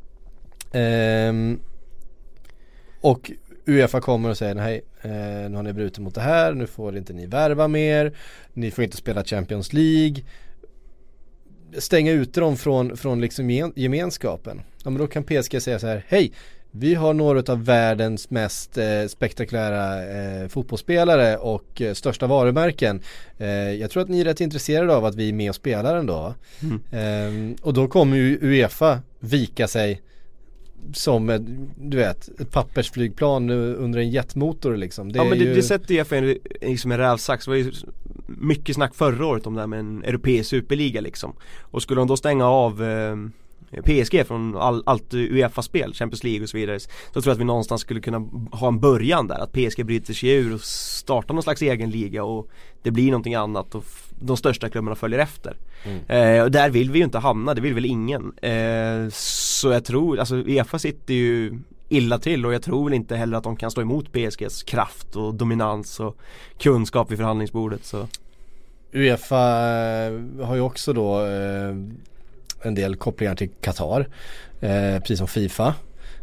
och UEFA kommer och säger nej, nu har ni brutit mot det här, nu får inte ni värva mer, ni får inte spela Champions League, stänga ut dem från liksom gemenskapen. Ja, men då kan PSG säga så här: hej, vi har några av världens mest spektakulära fotbollsspelare och största varumärken. Jag tror att ni är rätt intresserade av att vi är med och spelar ändå. Och då kommer ju UEFA vika sig som ett pappersflygplan under en jetmotor liksom. Det sätter ju FN liksom en rävsax. Det var ju mycket snack förra året om det här med en europeisk superliga liksom. Och skulle de då stänga av PSG från allt UEFA-spel, Champions League och så vidare, så tror jag att vi någonstans skulle kunna ha en början där, att PSG bryter sig ur och startar någon slags egen liga, och det blir någonting annat och de största klubbarna följer efter. Och där vill vi ju inte hamna, det vill väl ingen. Så jag tror, alltså UEFA sitter ju illa till, och jag tror väl inte heller att de kan stå emot PSGs kraft och dominans och kunskap vid förhandlingsbordet. Så UEFA har ju också då en del kopplingar till Qatar, precis som FIFA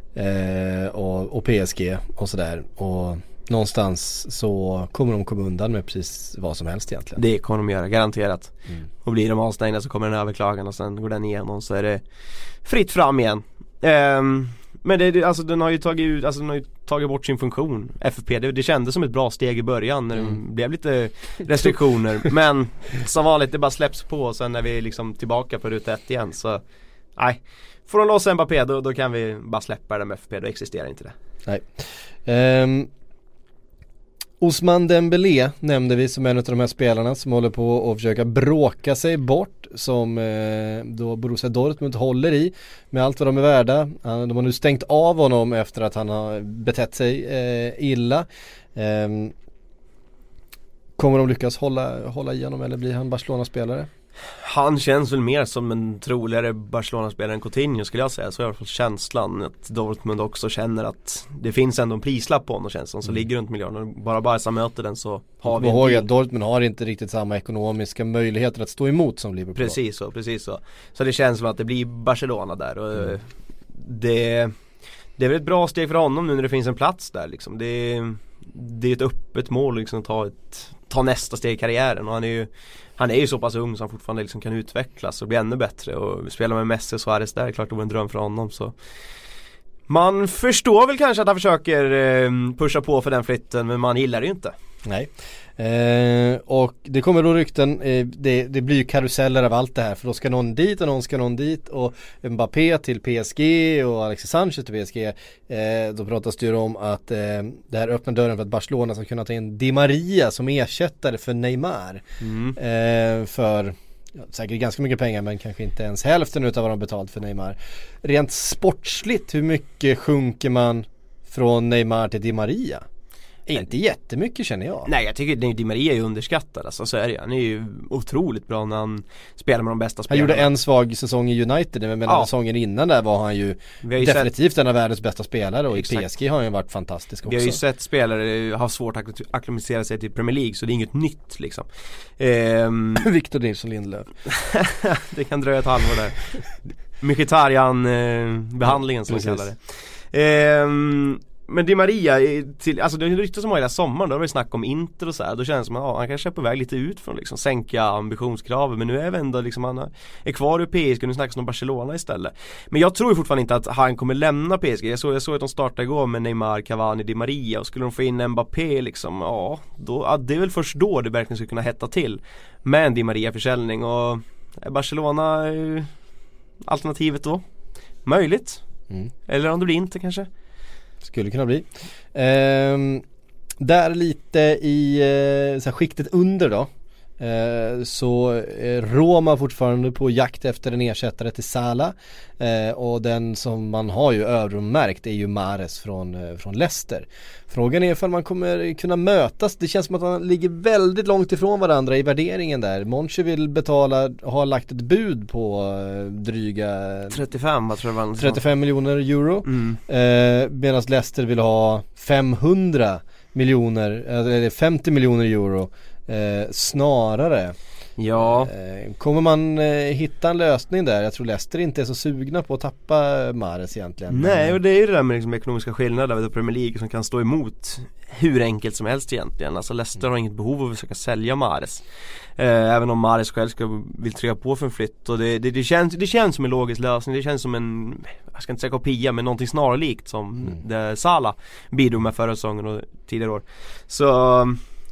och PSG och sådär, och någonstans så kommer de komma undan med precis vad som helst egentligen. Det kommer de göra, garanterat. Och blir de avstängda så kommer den överklagan, och sen går den igenom, så är det fritt fram igen. Men den har ju tagit bort sin funktion, FFP. Det kändes som ett bra steg i början när det blev lite restriktioner. Men som vanligt, det bara släpps på, och sen är vi liksom tillbaka på ruta 1 igen. Så nej, får de låsa Mbappé då kan vi bara släppa det med FFP, då existerar inte det. Nej. Ousmane Dembélé nämnde vi som en av de här spelarna som håller på att försöka bråka sig bort, som då Borussia Dortmund håller i med allt vad de är värda. De har nu stängt av honom efter att han har betett sig illa. Kommer de lyckas hålla igenom, eller blir han Barcelona-spelare? Han känns väl mer som en troligare Barcelona-spelare än Coutinho, skulle jag säga. Så jag har fått känslan att Dortmund också känner att det finns ändå en prislapp på honom, känns som ligger runt miljarden. Bara Barca möter den, så har vi ihåg att Dortmund har inte riktigt samma ekonomiska möjligheter att stå emot som Liverpool. Precis så. Så det känns som att det blir Barcelona där, och det är väl ett bra steg för honom nu när det finns en plats där liksom. Det är ett öppet mål liksom, ta nästa steg i karriären, och han är ju så pass ung så han fortfarande liksom kan utvecklas och bli ännu bättre, och spela med Messi och Suarez där, klart det var en dröm för honom. Så man förstår väl kanske att han försöker pusha på för den flytten, men man gillar det ju inte. Nej. Och det kommer då rykten, det blir ju karuseller av allt det här, för då ska någon dit och någon ska någon dit, och Mbappé till PSG och Alexis Sanchez till PSG. Då pratas det ju om att det här öppnar dörren för att Barcelona ska kunna ta in Di Maria som ersättare för Neymar för säkert ganska mycket pengar, men kanske inte ens hälften utav vad de betalt för Neymar. Rent sportsligt, hur mycket sjunker man från Neymar till Di Maria? Inte jättemycket känner jag. Nej, jag tycker Di Maria är ju underskattad, alltså, så är det. Han är ju otroligt bra när han spelar med de bästa spelarna. Han gjorde en svag säsong i United, men säsongen innan där var han ju definitivt en av världens bästa spelare, och i PSG har han ju varit fantastisk också. Vi har ju sett spelare ha svårt att akklimatisera sig till Premier League, så det är inget nytt liksom. Victor Nilsson Lindelöf. Det kan dröja ett halvår där. Mkhitaryan-behandlingen som man kallar det. Men Di Maria, alltså det är ryktet som var hela sommaren, då har vi snackat om Inter och så här. Då känns det som att han kanske är på väg lite ut från liksom, sänka ambitionskraven. Men nu är vi ändå liksom, han är kvar i PSG, nu snackas om Barcelona istället. Men jag tror fortfarande inte att han kommer lämna PSG. Jag såg att de startade igår med Neymar, Cavani, Di Maria, och skulle de få in Mbappé liksom, det är väl först då det verkligen skulle kunna hetta till med en Di Maria-försäljning. Och Barcelona alternativet då? Möjligt. Eller om det blir inte kanske. Skulle kunna bli. Där lite i så här, skiktet under då. Så Roma fortfarande på jakt efter en ersättare till Salah, och den som man har ju öronmärkt är ju Mahrez från Leicester. Frågan är ifall man kommer kunna mötas. Det känns som att man ligger väldigt långt ifrån varandra i värderingen där. Monchi vill har lagt ett bud på dryga 35 miljoner euro, medan Leicester vill ha 500 miljoner eller 50 miljoner euro snarare. Ja. Kommer man hitta en lösning där? Jag tror Leicester inte är så sugna på att tappa Mahrez egentligen. Nej, och det är ju det där med liksom ekonomiska skillnader vid Premier League som kan stå emot hur enkelt som helst egentligen. Alltså Leicester har inget behov av att försöka sälja Mahrez. Även om Mahrez själv vill trycka på för en flytt. Och det känns som en logisk lösning. Det känns som en, jag ska inte säga kopia, men någonting snarlikt som det Salah bidrog med förra säsongen och tidigare år. Så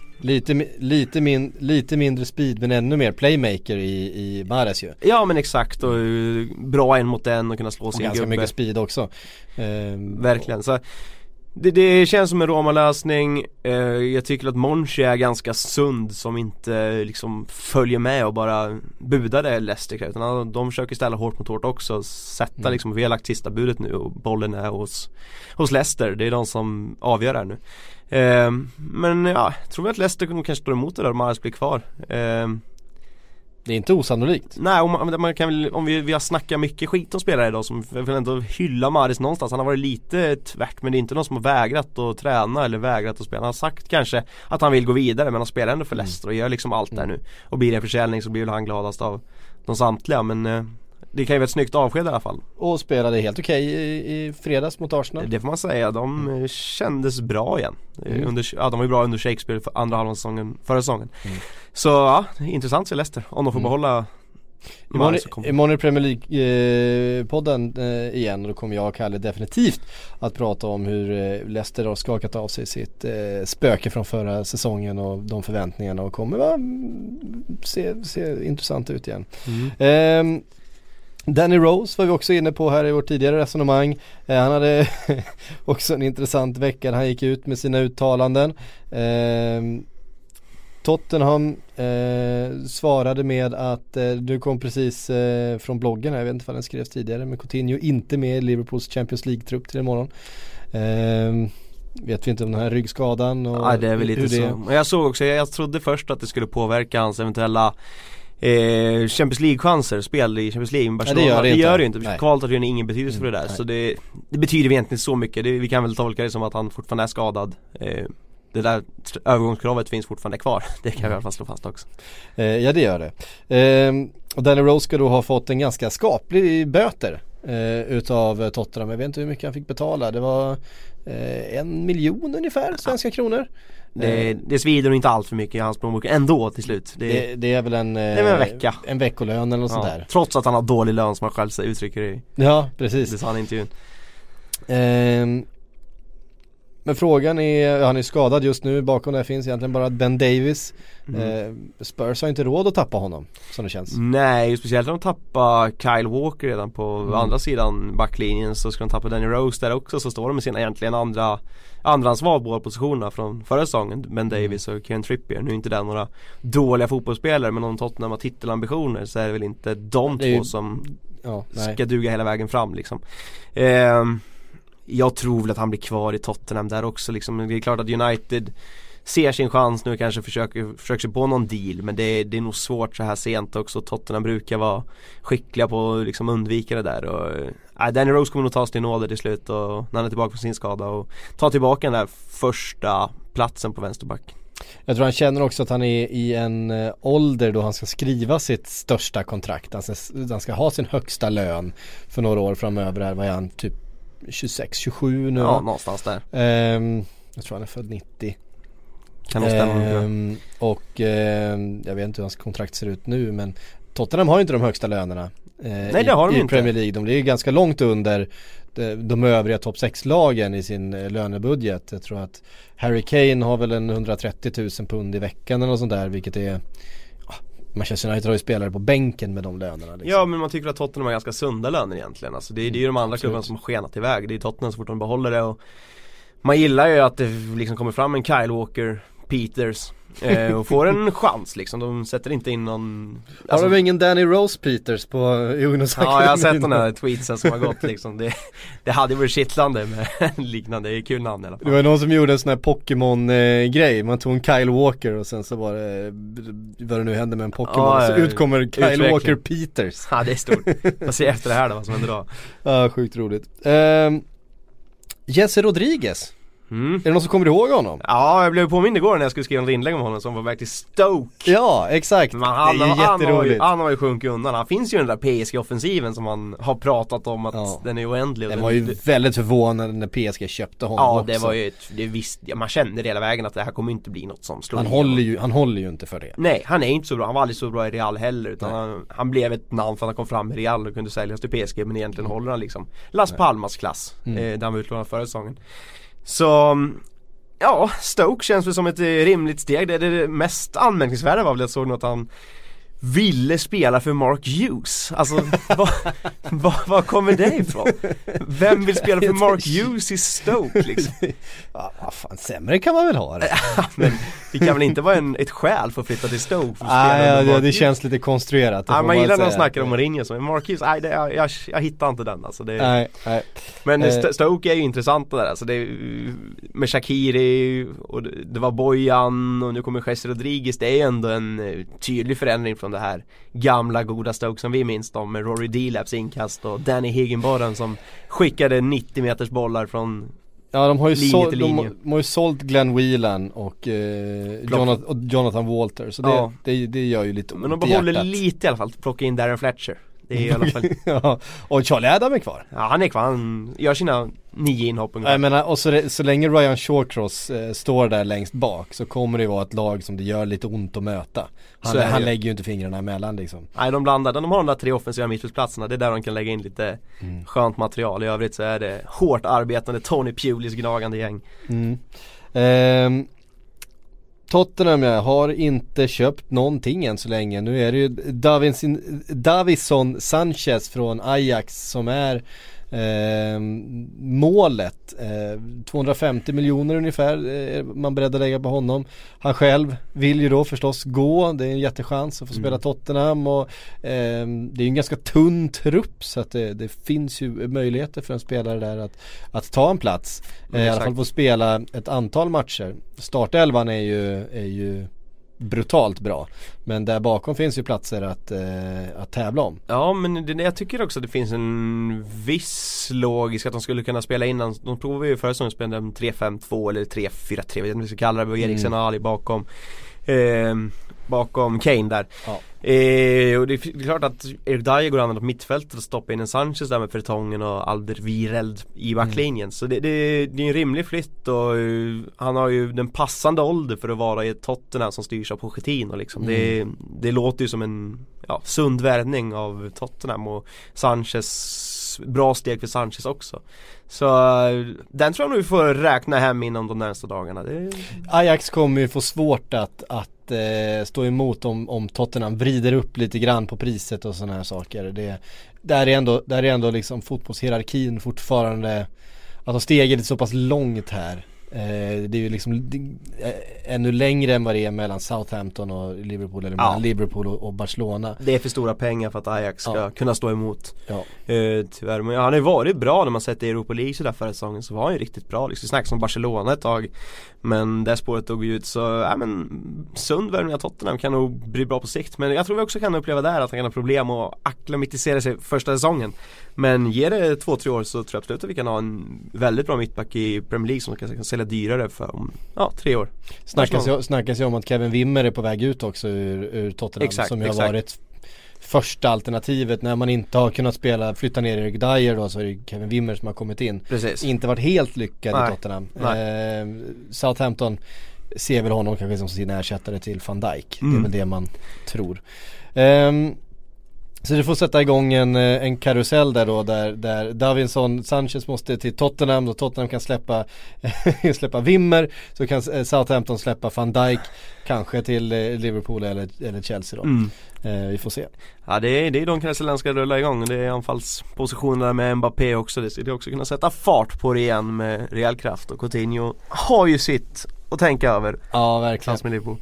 lite mindre speed, men ännu mer playmaker i Mahrez ju. Ja, men exakt, och bra en mot en och kunna slå sin gubbe. Ganska mycket speed också. Verkligen, så det känns som en Roma-lösning. Jag tycker att Monchi är ganska sund som inte liksom följer med och bara budar det Leicester, utan de försöker ställa hårt mot hårt också, sätta liksom, vi har lagt sista budet nu och bollen är hos Leicester. Det är de som avgör här nu. Men ja, tror vi att Leicester kanske står emot det där om Mahrez blir kvar. Det är inte osannolikt. Nej, man kan väl, om vi har snackat mycket skit om spelare idag som vill ändå hylla Mahrez någonstans. Han har varit lite tvärt, men det är inte någon som har vägrat att träna eller vägrat att spela. Han har sagt kanske att han vill gå vidare, men han spelar ändå för Leicester och gör liksom allt där nu. Och blir det en försäljning så blir väl han gladast av de samtliga, men det kan ju vara ett snyggt avsked i alla fall. Och spelade helt okej i fredags mot Arsenal. Det får man säga, de kändes bra igen. De var ju bra under Shakespeare för andra halvan säsongen, förra säsongen. Så ja, intressant för Leicester om de får behålla. Imorgon i Premier League-podden igen, och då kommer jag och Kalle definitivt att prata om hur Leicester har skakat av sig sitt spöke från förra säsongen och de förväntningarna, och kommer se intressant ut igen. Danny Rose var vi också inne på här i vårt tidigare resonemang. Han hade också en intressant vecka. Han gick ut med sina uttalanden. Tottenham svarade med att du kom precis från bloggen här, jag vet inte vad den skrevs tidigare, men Coutinho inte med i Liverpools Champions League-trupp till imorgon. Vet vi inte om den här ryggskadan och ja, det är väl lite så. Men jag såg också, jag trodde först att det skulle påverka hans eventuella Champions League-chanser, spel i Champions League med Barcelona. Det gör det inte. Kvalet har ju ingen betydelse för det där. Så det betyder egentligen så mycket. Vi kan väl tolka det som att han fortfarande är skadad. Det där övergångskravet finns fortfarande kvar. Det kan vi i alla fall slå fast också. Ja, det gör det. Och Danny Rose ska då ha fått en ganska skaplig böter utav Tottenham. Jag vet inte hur mycket han fick betala. Det var 1 miljon ungefär svenska kronor. Det svider inte allt för mycket i hans plånbok ändå till slut. Det är väl en veckolön eller något sånt där. Trots att han har dålig lön som han själv uttrycker det. Ja, precis. Det sa han i intervjun. Men frågan är, han är skadad just nu, bakom det finns egentligen bara Ben Davis. Spurs har inte råd att tappa honom, som det känns. Nej, speciellt när de tappar Kyle Walker redan på andra sidan backlinjen, så ska de tappa Danny Rose där också, så står de med sina egentligen andrahandsval på positionerna från förra säsongen, Ben Davis och Kieran Trippier. Nu är inte det några dåliga fotbollsspelare, men om Tottenham har titelambitioner så är det väl inte de två som ska duga hela vägen fram liksom. jag tror väl att han blir kvar i Tottenham där också liksom. Det är klart att United ser sin chans nu, kanske försöker sig på någon deal, men det är nog svårt så här sent också. Tottenham brukar vara skickliga på att liksom undvika det där, och Danny Rose kommer nog ta sig till nåder till slut, och när han är tillbaka på sin skada, och ta tillbaka den där första platsen på vänsterback. Jag tror han känner också att han är i en ålder då han ska skriva sitt största kontrakt. Han ska ha sin högsta lön för några år framöver. Här var han typ 26-27 nu. Ja, någonstans där. Jag tror han är född 90. Kan nog stämma. Jag vet inte hur hans kontrakt ser ut nu, men Tottenham har ju inte de högsta lönerna Nej, det har de i inte. Premier League. De ligger ganska långt under de övriga topp 6-lagen i sin lönebudget. Jag tror att Harry Kane har väl en 130 000 pund i veckan eller något sånt där, vilket är Manchester United har ju spelare på bänken med de lönerna liksom. Ja, men man tycker att Tottenham har ganska sunda löner egentligen. Alltså det är ju de andra klubbarna som har skenat iväg. Det är Tottenham så fort de behåller det, och man gillar ju att det liksom kommer fram en Kyle Walker Peters och får en chans liksom. De sätter inte in någon... Har de ingen Danny Rose Peters på ungdomsakademin? Ja, jag har sett den här tweetsen som har gått liksom. Det hade varit kittlande med liknande. Det är kul namn i alla fall. Det var någon som gjorde en sån här Pokémon-grej. Man tog en Kyle Walker och sen så var det vad det nu hände med en Pokémon, så utkommer Kyle utveckling. Walker Peters. Ja, det är stort. Jag ser efter det här då, vad som händer då. Ja, sjukt roligt. Jesse Rodriguez. Är det någon som kommer ihåg honom? Ja, jag blev påmind igår när jag skulle skriva ett inlägg om honom som var väg till Stoke. Ja, exakt. Men han, det är jätteroligt. Han har ju sjunkit undan. Han finns ju i den där PSG-offensiven som man har pratat om att den är oändlig. Den var ju väldigt förvånande när PSG köpte honom också. Det var ju man kände hela vägen att det här kommer inte bli något som slår. Han håller ju inte för det. Nej, han är inte så bra. Han var aldrig så bra i Real heller, utan han blev ett namn för att han kom fram i Real och kunde säljas till PSG, men egentligen håller han liksom Las Palmas klass, där han var utlånad förra säsongen. Så ja, Stoke känns väl som ett rimligt steg. Det mest anmärkningsvärda var väl att jag såg något att han ville spela för Mark Hughes. Alltså, vad kommer det ifrån? Vem vill spela för Mark Hughes i Stoke liksom? Vad fan, sämre kan man väl ha det. Men det kan väl inte vara ett skäl för att flytta till Stoke för att spela det känns lite konstruerat. Man gillar när de snackar om Mourinho som Mark Hughes. Jag hittar inte den alltså. Nej. Men Stoke är ju intressant där alltså. Det med Shaqiri och det var Bojan och nu kommer Jesse Rodriguez. Det är ändå en tydlig förändring från det här gamla goda Stoke som vi minns dem, med Rory Delaps inkast och Danny Higginbotham som skickade 90 meters bollar från de har ju sålt Glenn Whelan och Jonathan Walter, så det gör ju lite ont. Men de behåller lite i alla fall, plocka in Darren Fletcher. Det är i alla fall. Ja, och Charlie Adam är kvar. Ja, han är kvar. Han gör sina 9 inhopp. Jag menar, och så länge Ryan Shawcross står där längst bak så kommer det vara ett lag som det gör lite ont att möta. Han lägger ju inte fingrarna emellan liksom. Nej, de blandar. De har de där 3 offensiva mittfältsplatserna. Det är där de kan lägga in lite skönt material. I övrigt så är det hårt arbetande Tony Pulis gnagande gäng. Tottenham har inte köpt någonting än så länge. Nu är det ju Davison Sanchez från Ajax som är målet. 250 miljoner ungefär är man beredd att lägga på honom. Han själv vill ju då förstås gå. Det är en jättechans att få spela Tottenham, och det är en ganska tunn trupp, så att det finns ju möjligheter för en spelare där att ta en plats. I alla fall få spela ett antal matcher. Startelvan är ju brutalt bra, men där bakom finns ju platser att tävla om. Ja, men jag tycker också att det finns en viss logik att de skulle kunna spela innan. De provade ju förra säsongen spelade 3-5-2 eller 3-4-3, vet inte vad vi ska kalla det, och Eriksen och Ali bakom Kane där. Och det är klart att Eric Dyer går använda på mittfältet och stoppa in en Sanchez där med Fertongen och Alderweireld i backlinjen. Så det är en rimlig flytt, och han har ju den passande ålder för att vara i ett Tottenham som styrs av Pochettino liksom. Det låter ju som en sund värvning av Tottenham, och Sanchez, bra steg för Sanchez också. Så den tror jag nog vi får räkna hem inom de närmaste dagarna. Ajax kommer ju få svårt att stå emot om Tottenham vrider upp lite grann på priset och såna här saker. Där är ändå liksom fotbollshierarkin fortfarande, att de steget är så pass långt här. Det är ju liksom ännu längre än vad det är mellan Southampton och Liverpool eller mellan Liverpool och Barcelona. Det är för stora pengar för att Ajax ska kunna stå emot. Tyvärr, men han har ju varit bra när man sett i Europa League så där förra säsongen, så var han ju riktigt bra liksom. Snacks om Barcelona ett tag, men det spåret tog ut, så sund värvning av Tottenham kan nog bli bra på sikt, men jag tror vi också kan uppleva där att han kan ha problem att akklimatisera sig första säsongen. Men ger det 2-3 år så tror jag absolut att vi kan ha en väldigt bra mittback i Premier League som kan sälja dyrare för om 3 år. Snackas ju om att Kevin Wimmer är på väg ut också ur Tottenham. Exakt, som ju har varit första alternativet när man inte har kunnat flytta ner Eric Dyer då, så är det Kevin Wimmer som har kommit in. Precis. Inte varit helt lyckad i Tottenham. Southampton ser väl honom kanske som sin ersättare till Van Dijk. Det är väl det man tror. Så det får sätta igång en karusell där då, där Davinson Sanchez måste till Tottenham, och Tottenham kan släppa Wimmer, så kan Southampton släppa Van Dijk kanske till Liverpool eller Chelsea då. Vi får se. Ja, det är de karusellen ska rulla igång. Det är anfallspositionerna med Mbappé också. Det ska också kunna sätta fart på det igen med rejäl kraft, och Coutinho har ju sitt att tänka över. Ja, verkligen. Med Liverpool.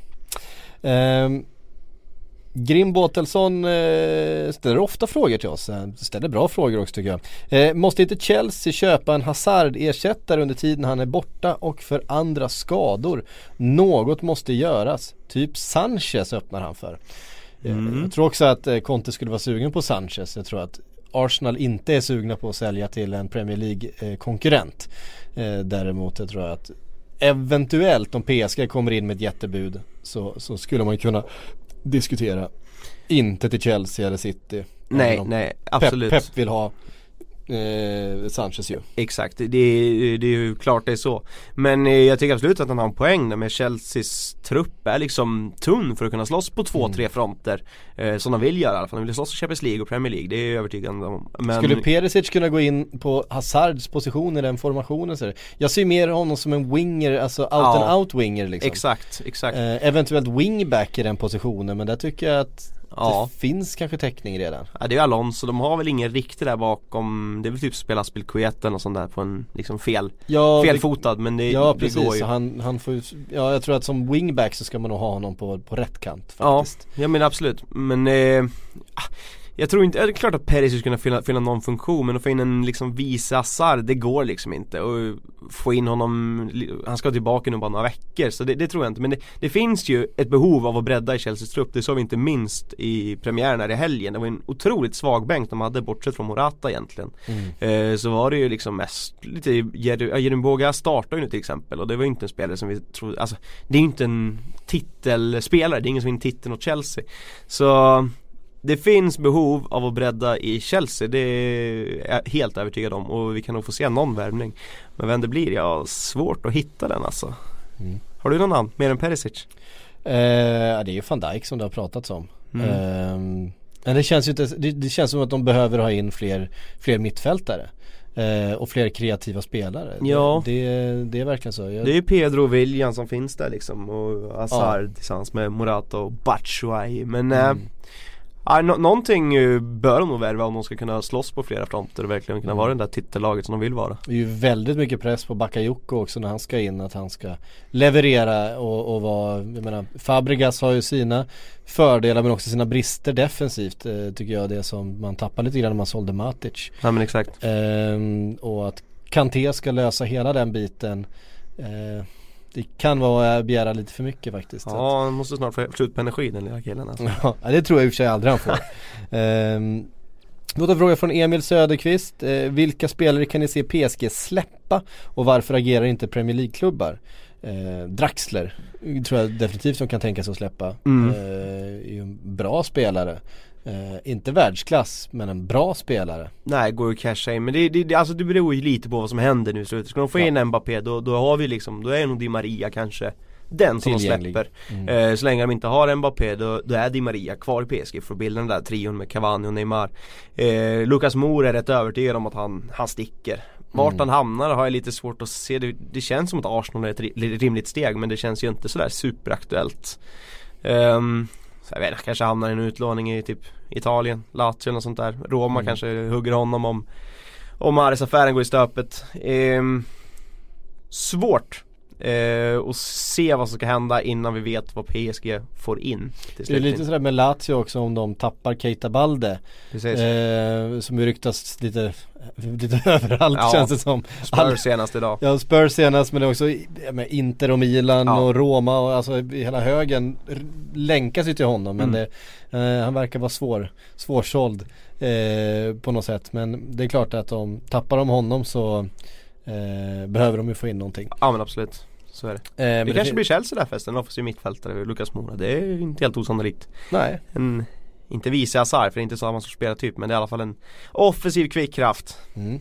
Grim Båtelsson ställer ofta frågor till oss. Ställer bra frågor också tycker jag. Måste inte Chelsea köpa en Hazard-ersättare under tiden han är borta och för andra skador? Något måste göras. Typ Sanchez öppnar han för. Jag tror också att Conte skulle vara sugen på Sanchez. Jag tror att Arsenal inte är sugna på att sälja till en Premier League-konkurrent. Däremot jag tror att eventuellt om PSG kommer in med ett jättebud så skulle man kunna diskutera. Inte till Chelsea eller City. Nej, absolut. Pep vill ha Sanchez ju. Exakt, det är ju klart det är så. Men jag tycker absolut att han har en poäng där med Chelseas trupp är liksom tunn för att kunna slåss på 2-3 fronter som de vill göra i alla fall. De vill slåss i Champions League och Premier League, det är jag övertygande om. Men skulle Perisic kunna gå in på Hazards position i den formationen så? Jag ser mer honom som en winger, alltså out winger liksom. Exakt. Eventuellt wingback i den positionen, men där tycker jag att det finns kanske täckning redan. Ja, det är Alonso, de har väl ingen riktigt där bakom. Det är väl typ spela Spilqueten och sånt där på en liksom felfotad, men det precis, det går ju. Han får, jag tror att som wingback så ska man nog ha honom på rätt kant faktiskt. Ja, men absolut. Men jag tror inte, det är klart att Perisic skulle kunna fylla någon funktion, men att få in en liksom vice Hazard, det går liksom inte. Och få in honom, han ska tillbaka nu bara några veckor, så det tror jag inte. Men det finns ju ett behov av att bredda i Chelseas trupp. Det såg vi inte minst i premiären här i helgen. Det var en otroligt svag bänk de hade, bortsett från Morata egentligen. Så var det ju liksom mest lite Jeremboga startade ju nu till exempel, och det var ju inte en spelare som vi trodde, alltså det är ju inte en titelspelare, det är ingen som vinner titeln åt Chelsea. Så det finns behov av att bredda i Chelsea, det är jag helt övertygad om, och vi kan nog få se någon värvning. Men vem det blir, svårt att hitta den alltså. Har du någon namn mer än Perisic? Det är ju Van Dijk som det har pratats om. Men det känns ju inte, det känns som att de behöver ha in fler mittfältare. Och fler kreativa spelare. Ja. Det är verkligen så. Det är Pedro och William som finns där liksom, och Hazard tillsammans med Morata och Batshuayi. Men någonting bör de nog värva om de ska kunna slåss på flera fronter och verkligen kunna vara den där titellaget som de vill vara. Det är ju väldigt mycket press på Bakayoko också när han ska in, att han ska leverera och vara, jag menar, Fabregas har ju sina fördelar men också sina brister defensivt, tycker jag, det som man tappar lite grann när man sålde Matic. Ja, men exakt. Och att Kanté ska lösa hela den biten, det kan vara att begära lite för mycket faktiskt. Ja, han måste snart få slut på energi, den lilla killen alltså. Ja, det tror jag i och för sig aldrig han får. Låt en fråga från Emil Söderqvist. Vilka spelare kan ni se PSG släppa och varför agerar inte Premier League-klubbar? Draxler tror jag definitivt som kan tänka sig att släppa. Är ju en bra spelare. Inte världsklass, men en bra spelare. Nej, går ju casha in. Men det beror ju lite på vad som händer nu i slutet. Ska de få in Mbappé, då har vi liksom, då är nog Di Maria kanske den som de släpper. Så länge de inte har Mbappé, då är Di Maria kvar i PSG för att bilda den där trion med Cavani och Neymar. Lucas Moura är rätt övertygad om att han sticker. Vart han hamnar har jag lite svårt att se. Det känns som att Arsenal är ett rimligt steg, men det känns ju inte sådär superaktuellt. Så jag vet inte, kanske hamnar i en utlåning i typ Italien, Lazio eller något sånt där. Roma kanske hugger honom om Mahrez-affären går i stöpet. Svårt. och se vad som ska hända innan vi vet vad PSG får in. Det är lite sådär med Lazio också, om de tappar Keita Balde, som ryktas lite överallt, känns det som. Spurs senast idag. Ja, Spurs senast, men det är också med Inter och Milan och Roma och alltså hela högen länkas ju till honom, men han verkar vara svårsåld på något sätt, men det är klart att om tappar de honom så behöver de ju få in någonting. Ja, men absolut. Så är det. Det kanske blir Chelsea där festen, offensiv mittfältare Lucas Moura. Det är inte helt osannolikt. Nej. Inte visa Azar, för det är inte så att man ska spela typ, men det är i alla fall en offensiv kvickkraft.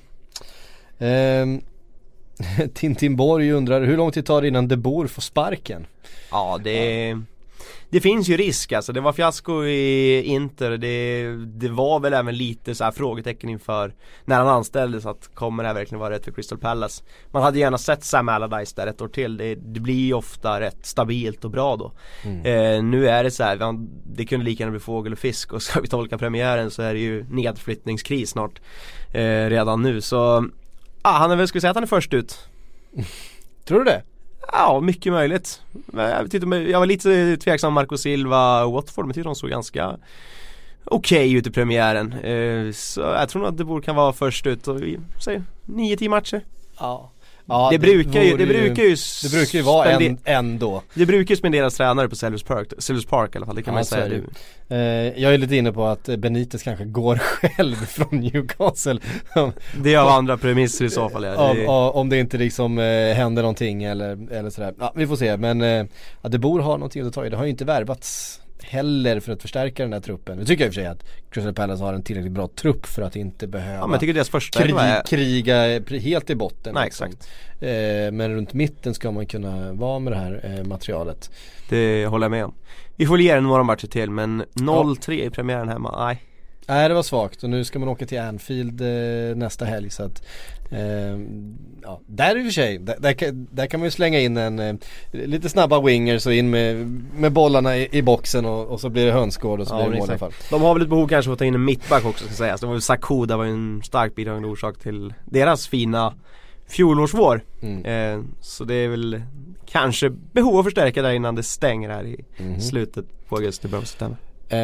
Tintin Borg undrar, hur lång tid tar det innan De Boer får sparken? Ja, det finns ju risk alltså. Det var fiasko i Inter. Det var väl även lite så här frågetecken inför när han anställdes, att kommer det här verkligen vara rätt för Crystal Palace. Man hade gärna sett Sam Allardyce där ett år till. Det blir ju ofta rätt stabilt och bra då. Nu är det så här, det kunde lika gärna bli fågel och fisk, och ska vi tolka premiären så är det ju nedflyttningskris snart redan nu. Så han är väl, skulle säga att han är först ut. Tror du det? Ja, mycket möjligt. Jag var lite tveksam Marco Silva och Watford, men tyckte de såg ganska okej ut i premiären. Så jag tror nog att det borde kan vara först ut, och säg 9-10 matcher. Ja, det brukar ju vara en då. Det brukar ju spenderas tränare på Selhurst Park i alla fall, det kan man säga. Jag är lite inne på att Benitez kanske går själv från Newcastle. Det är av andra premisser i så fall. Om det inte liksom händer någonting eller sådär. Ja, vi får se, men att De Boer har någonting att ta i. Det har ju inte värvats heller för att förstärka den här truppen. Nu tycker jag i och för sig att Crystal Palace har en tillräckligt bra trupp för att inte behöva men tycker deras första kriga helt i botten. Nej, liksom. exakt. Men runt mitten ska man kunna vara med det här materialet. Det håller jag med om. Vi får ge några matcher till, men 0-3 i premiären hemma, Nej, det var svagt, och nu ska man åka till Anfield nästa helg, så att där i och för sig där kan man ju slänga in lite snabba wingers och in med bollarna i boxen, och så blir det hönsgård och så blir det mål i alla fall. De har väl ett behov kanske att ta in en mittback också, ska sägas. Det var väl Sakuda var en stark bidragande orsak till deras fina fjolårsvår. Så det är väl kanske behov att förstärka där innan det stänger här i slutet på augusti, början på september.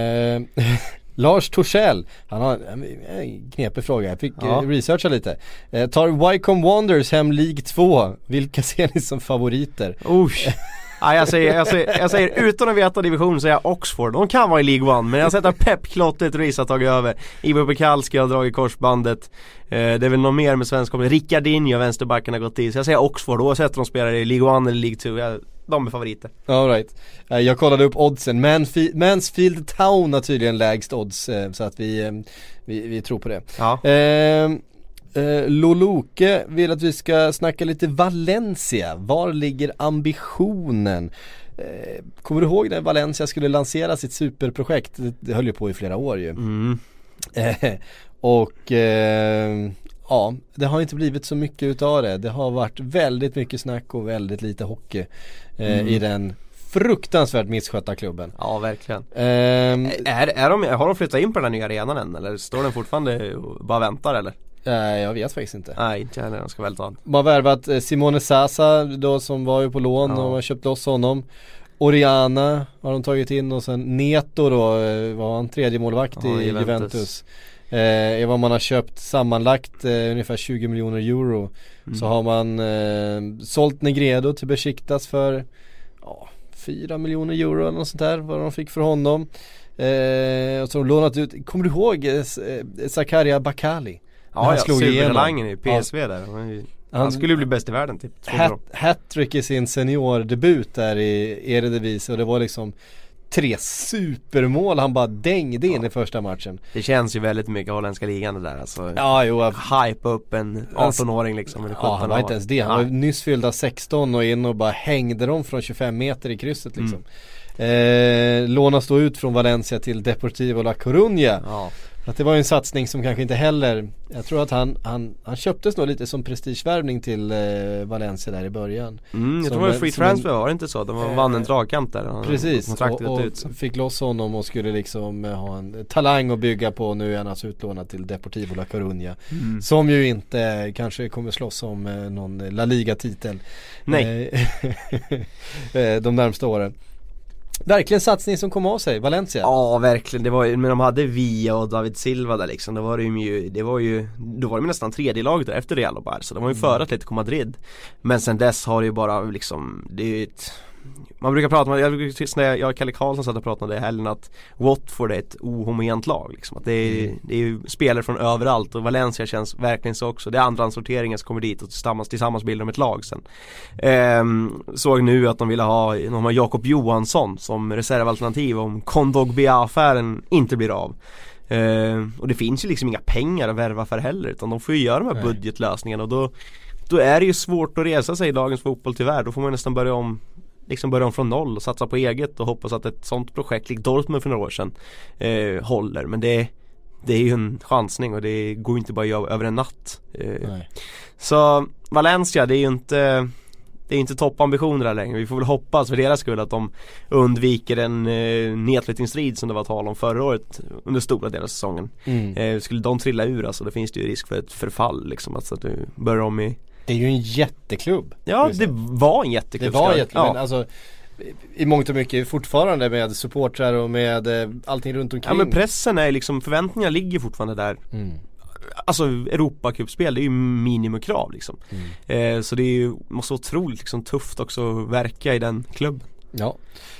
Lars Torssell, han har en knepig fråga. Jag fick researcha lite. Tar Wycombe Wanderers hem League 2? Vilka ser ni som favoriter? Jag säger utan att veta division, så är jag Oxford. De kan vara i League 1, men jag sätter Pep Klottet Reese har tagit över. Ivo Pekalski har dragit korsbandet. Det är väl någon mer med svensk koppling. Ricardinho, vänsterbacken, har gått i. Så jag säger Oxford, oavsett om de spelar i League 1 eller League 2. De är favoriter. All right. Jag kollade upp oddsen. Mansfield Town har tydligen lägst odds, så att vi tror på det. Ja. Loloke vill att vi ska snacka lite Valencia. Var ligger ambitionen? Kommer du ihåg när Valencia skulle lansera sitt superprojekt? Det höll ju på i flera år ju. Ja, det har inte blivit så mycket utav det. Det har varit väldigt mycket snack och väldigt lite hockey i den fruktansvärt misskötta klubben. Ja, verkligen. Har de flyttat in på den här nya arenan än? Eller står den fortfarande och bara väntar, eller? Jag vet faktiskt inte. Nej, inte heller, de ska väl ta. Man har värvat Simone Sasa då, som var ju på lån, och man har köpt loss honom. Oriana har de tagit in, och sen Neto då var han tredje målvakt i Juventus. Vad man har köpt sammanlagt ungefär 20 miljoner euro. Så har man sålt Negredo till Besiktas för 4 miljoner euro eller något sånt där, vad de fick för honom. Och så har de lånat ut, kommer du ihåg Zakaria Bakali? Ja, supertalangen i PSV där. Han skulle bli bäst i världen typ. Hattrick i sin seniordebut där i Eredivisie, och det var liksom 3 supermål han bara dängde in i första matchen. Det känns ju väldigt mycket holländska ligan det där, alltså. Hype upp en 18-åring liksom, eller 17 han var inte ens det. Han var nyss fyllda 16 och in och bara hängde dem från 25 meter i krysset liksom. Lånas då ut från Valencia till Deportivo La Coruña. Att det var en satsning som kanske inte heller, jag tror att han köptes nog lite som prestigevärvning till Valencia där i början. Jag tror det var free transfer, var det inte så? De vann en dragkamp där. Precis, och fick loss honom och skulle liksom ha en talang att bygga på. Nu är han alltså utlånad till Deportivo La Coruña, som ju inte kanske kommer slåss om någon La Liga-titel. Nej. De närmsta åren. Verkligen satsning som kom av sig, Valencia. Ja, verkligen. Det var ju, men de hade Villa och David Silva där liksom. Då var de nästan tredje laget där efter Real och Barca. De var ju före Atletico Madrid. Men sen dess har det ju bara liksom, det är ju man brukar prata om, jag och Kalle Karlsson satt och pratade i helgen att Watford är ett ohomogent lag liksom. Att det är ju spelare från överallt, och Valencia känns verkligen så också. Det är andra sorteringen som kommer dit och tillsammans bildar de ett lag sen. Såg nu att de har Jakob Johansson som reservalternativ om Kondogbia-affären inte blir av. Och det finns ju liksom inga pengar att värva för heller, utan de får ju göra de här budgetlösningarna, och då är det ju svårt att resa sig i dagens fotboll tyvärr. Då får man nästan börja om från noll och satsa på eget och hoppas att ett sånt projekt likt Dortmund för några år sedan håller. Men det är ju en chansning, och det går inte bara att göra över en natt. Så Valencia, det är ju inte toppambitioner där längre. Vi får väl hoppas för deras skull att de undviker en nedflyttningsstrid som det var tal om förra året under stora delar av säsongen. Skulle de trilla ur, alltså, då finns det ju risk för ett förfall liksom, alltså att du börjar om i. Det är ju en jätteklubb. Ja, det var en jätteklubb. Det var jätteklubb, men alltså i mångt och mycket fortfarande med supportrar och med allting runt omkring. Ja, men pressen är liksom, förväntningarna ligger fortfarande där. Alltså Europacupspel, det är ju minimumkrav liksom. Så det är ju, måste vara otroligt liksom tufft också att verka i den klubben. Ja.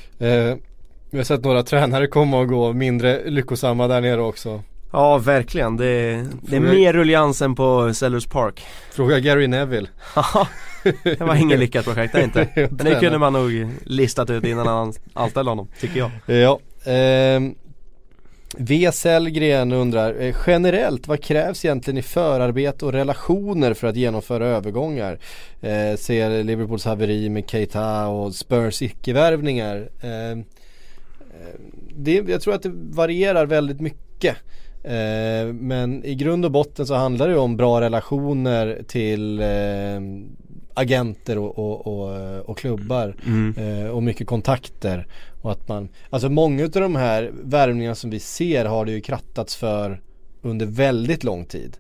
Vi har sett några tränare komma och gå mindre lyckosamma där nere också. Ja, verkligen. Det är mer rullians än på Sellers Park. Fråga Gary Neville. Det var ingen lyckat projekt där inte. Men det kunde man nog listat ut innan han anställde honom, tycker jag. Ja. V. Sellgren undrar, generellt, vad krävs egentligen i förarbete och relationer för att genomföra övergångar? Ser Liverpools haveri med Keita och Spurs icke-värvningar. Jag tror att det varierar väldigt mycket. Men i grund och botten så handlar det om bra relationer till agenter och klubbar och mycket kontakter, och att man, alltså många av de här värvningarna som vi ser har det ju krattats för under väldigt lång tid.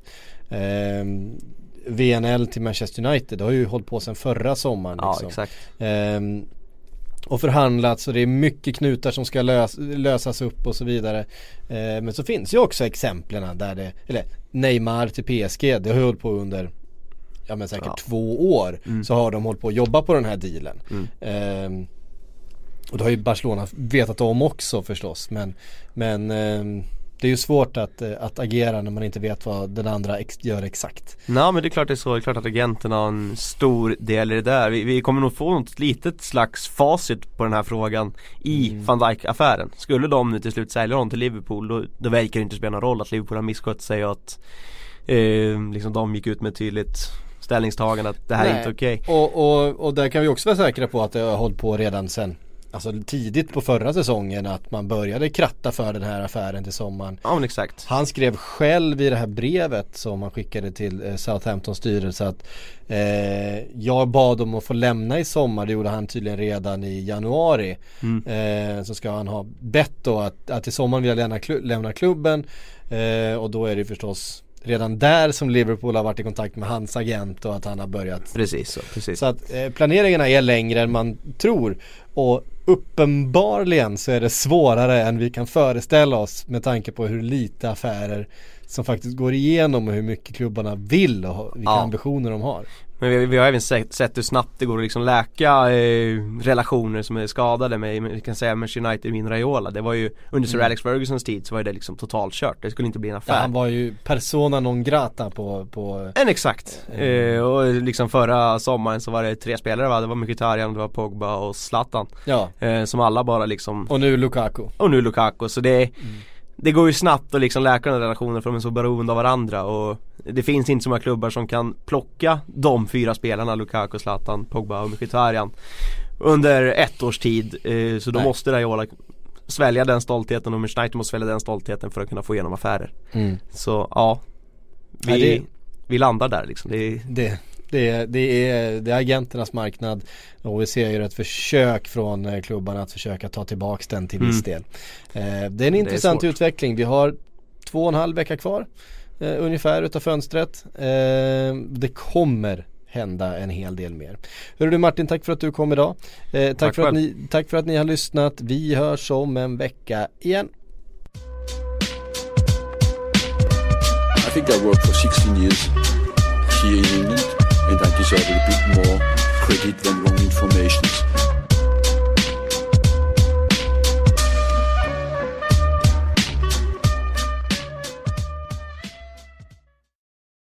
VNL till Manchester United, det har ju hållit på sedan förra sommaren liksom. Ja, exakt. Och förhandlat, så det är mycket knutar som ska lösas upp och så vidare. Men så finns ju också exemplen där Neymar till PSG, det har hållit på under säkert 2 år, så har de hållit på att jobba på den här dealen. Och det har ju Barcelona vetat om också förstås, men det är ju svårt att agera när man inte vet vad den andra gör exakt. Nej, men det är klart det är så. Det är klart att agenterna har en stor del i det där. Vi kommer nog få något litet slags facit på den här frågan i Van Dijk-affären. Skulle de nu till slut sälja dem till Liverpool, då verkar det inte spela någon roll att Liverpool har misskött sig, och att liksom de gick ut med tydligt ställningstagande att det här är inte okej. Och där kan vi också vara säkra på att det har hållit på redan sen, alltså tidigt på förra säsongen, att man började kratta för den här affären till sommaren. Ja, men exakt. Han skrev själv i det här brevet som han skickade till Southamptons styrelse att jag bad om att få lämna i sommar. Det gjorde han tydligen redan i januari. Så ska han ha bett då att i sommar vill jag lämna klubben, och då är det förstås redan där som Liverpool har varit i kontakt med hans agent, och att han har börjat. Precis. Så att planeringarna är längre än man tror, och uppenbarligen så är det svårare än vi kan föreställa oss, med tanke på hur lite affärer som faktiskt går igenom och hur mycket klubbarna vill och vilka ambitioner de har. Men vi har även sett hur snabbt det går att liksom läka relationer som är skadade med, vi kan säga med United, min Raiola. Det var ju under Sir Alex Fergusons tid, så var det liksom totalt kört. Det skulle inte bli en affär. Ja, han var ju persona non grata på... Exakt. Och liksom förra sommaren så var det 3 spelare, det var Mkhitaryan, det var Pogba och Zlatan. Ja. Som alla bara liksom... Och nu Lukaku. Så det går ju snabbt att liksom läka den relationen, för de är så beroende av varandra, och det finns inte så många klubbar som kan plocka de 4 spelarna, Lukaku, Zlatan, Pogba och Mkhitaryan under 1 års tid, så då måste Raiola svälja den stoltheten och Manchester United måste svälja den stoltheten för att kunna få igenom affärer. Så ja, vi landar där liksom. Det är agenternas marknad och vi ser ju ett försök från klubbarna att försöka ta tillbaka den till viss del. Det är en intressant utveckling. Vi har 2,5 vecka kvar ungefär utav fönstret. Det kommer hända en hel del mer. Hörru du Martin, tack för att du kom idag. Tack för att ni har lyssnat. Vi hörs om en vecka igen. I think I worked for 16 years here in England, and I deserve a bit more credit than wrong information.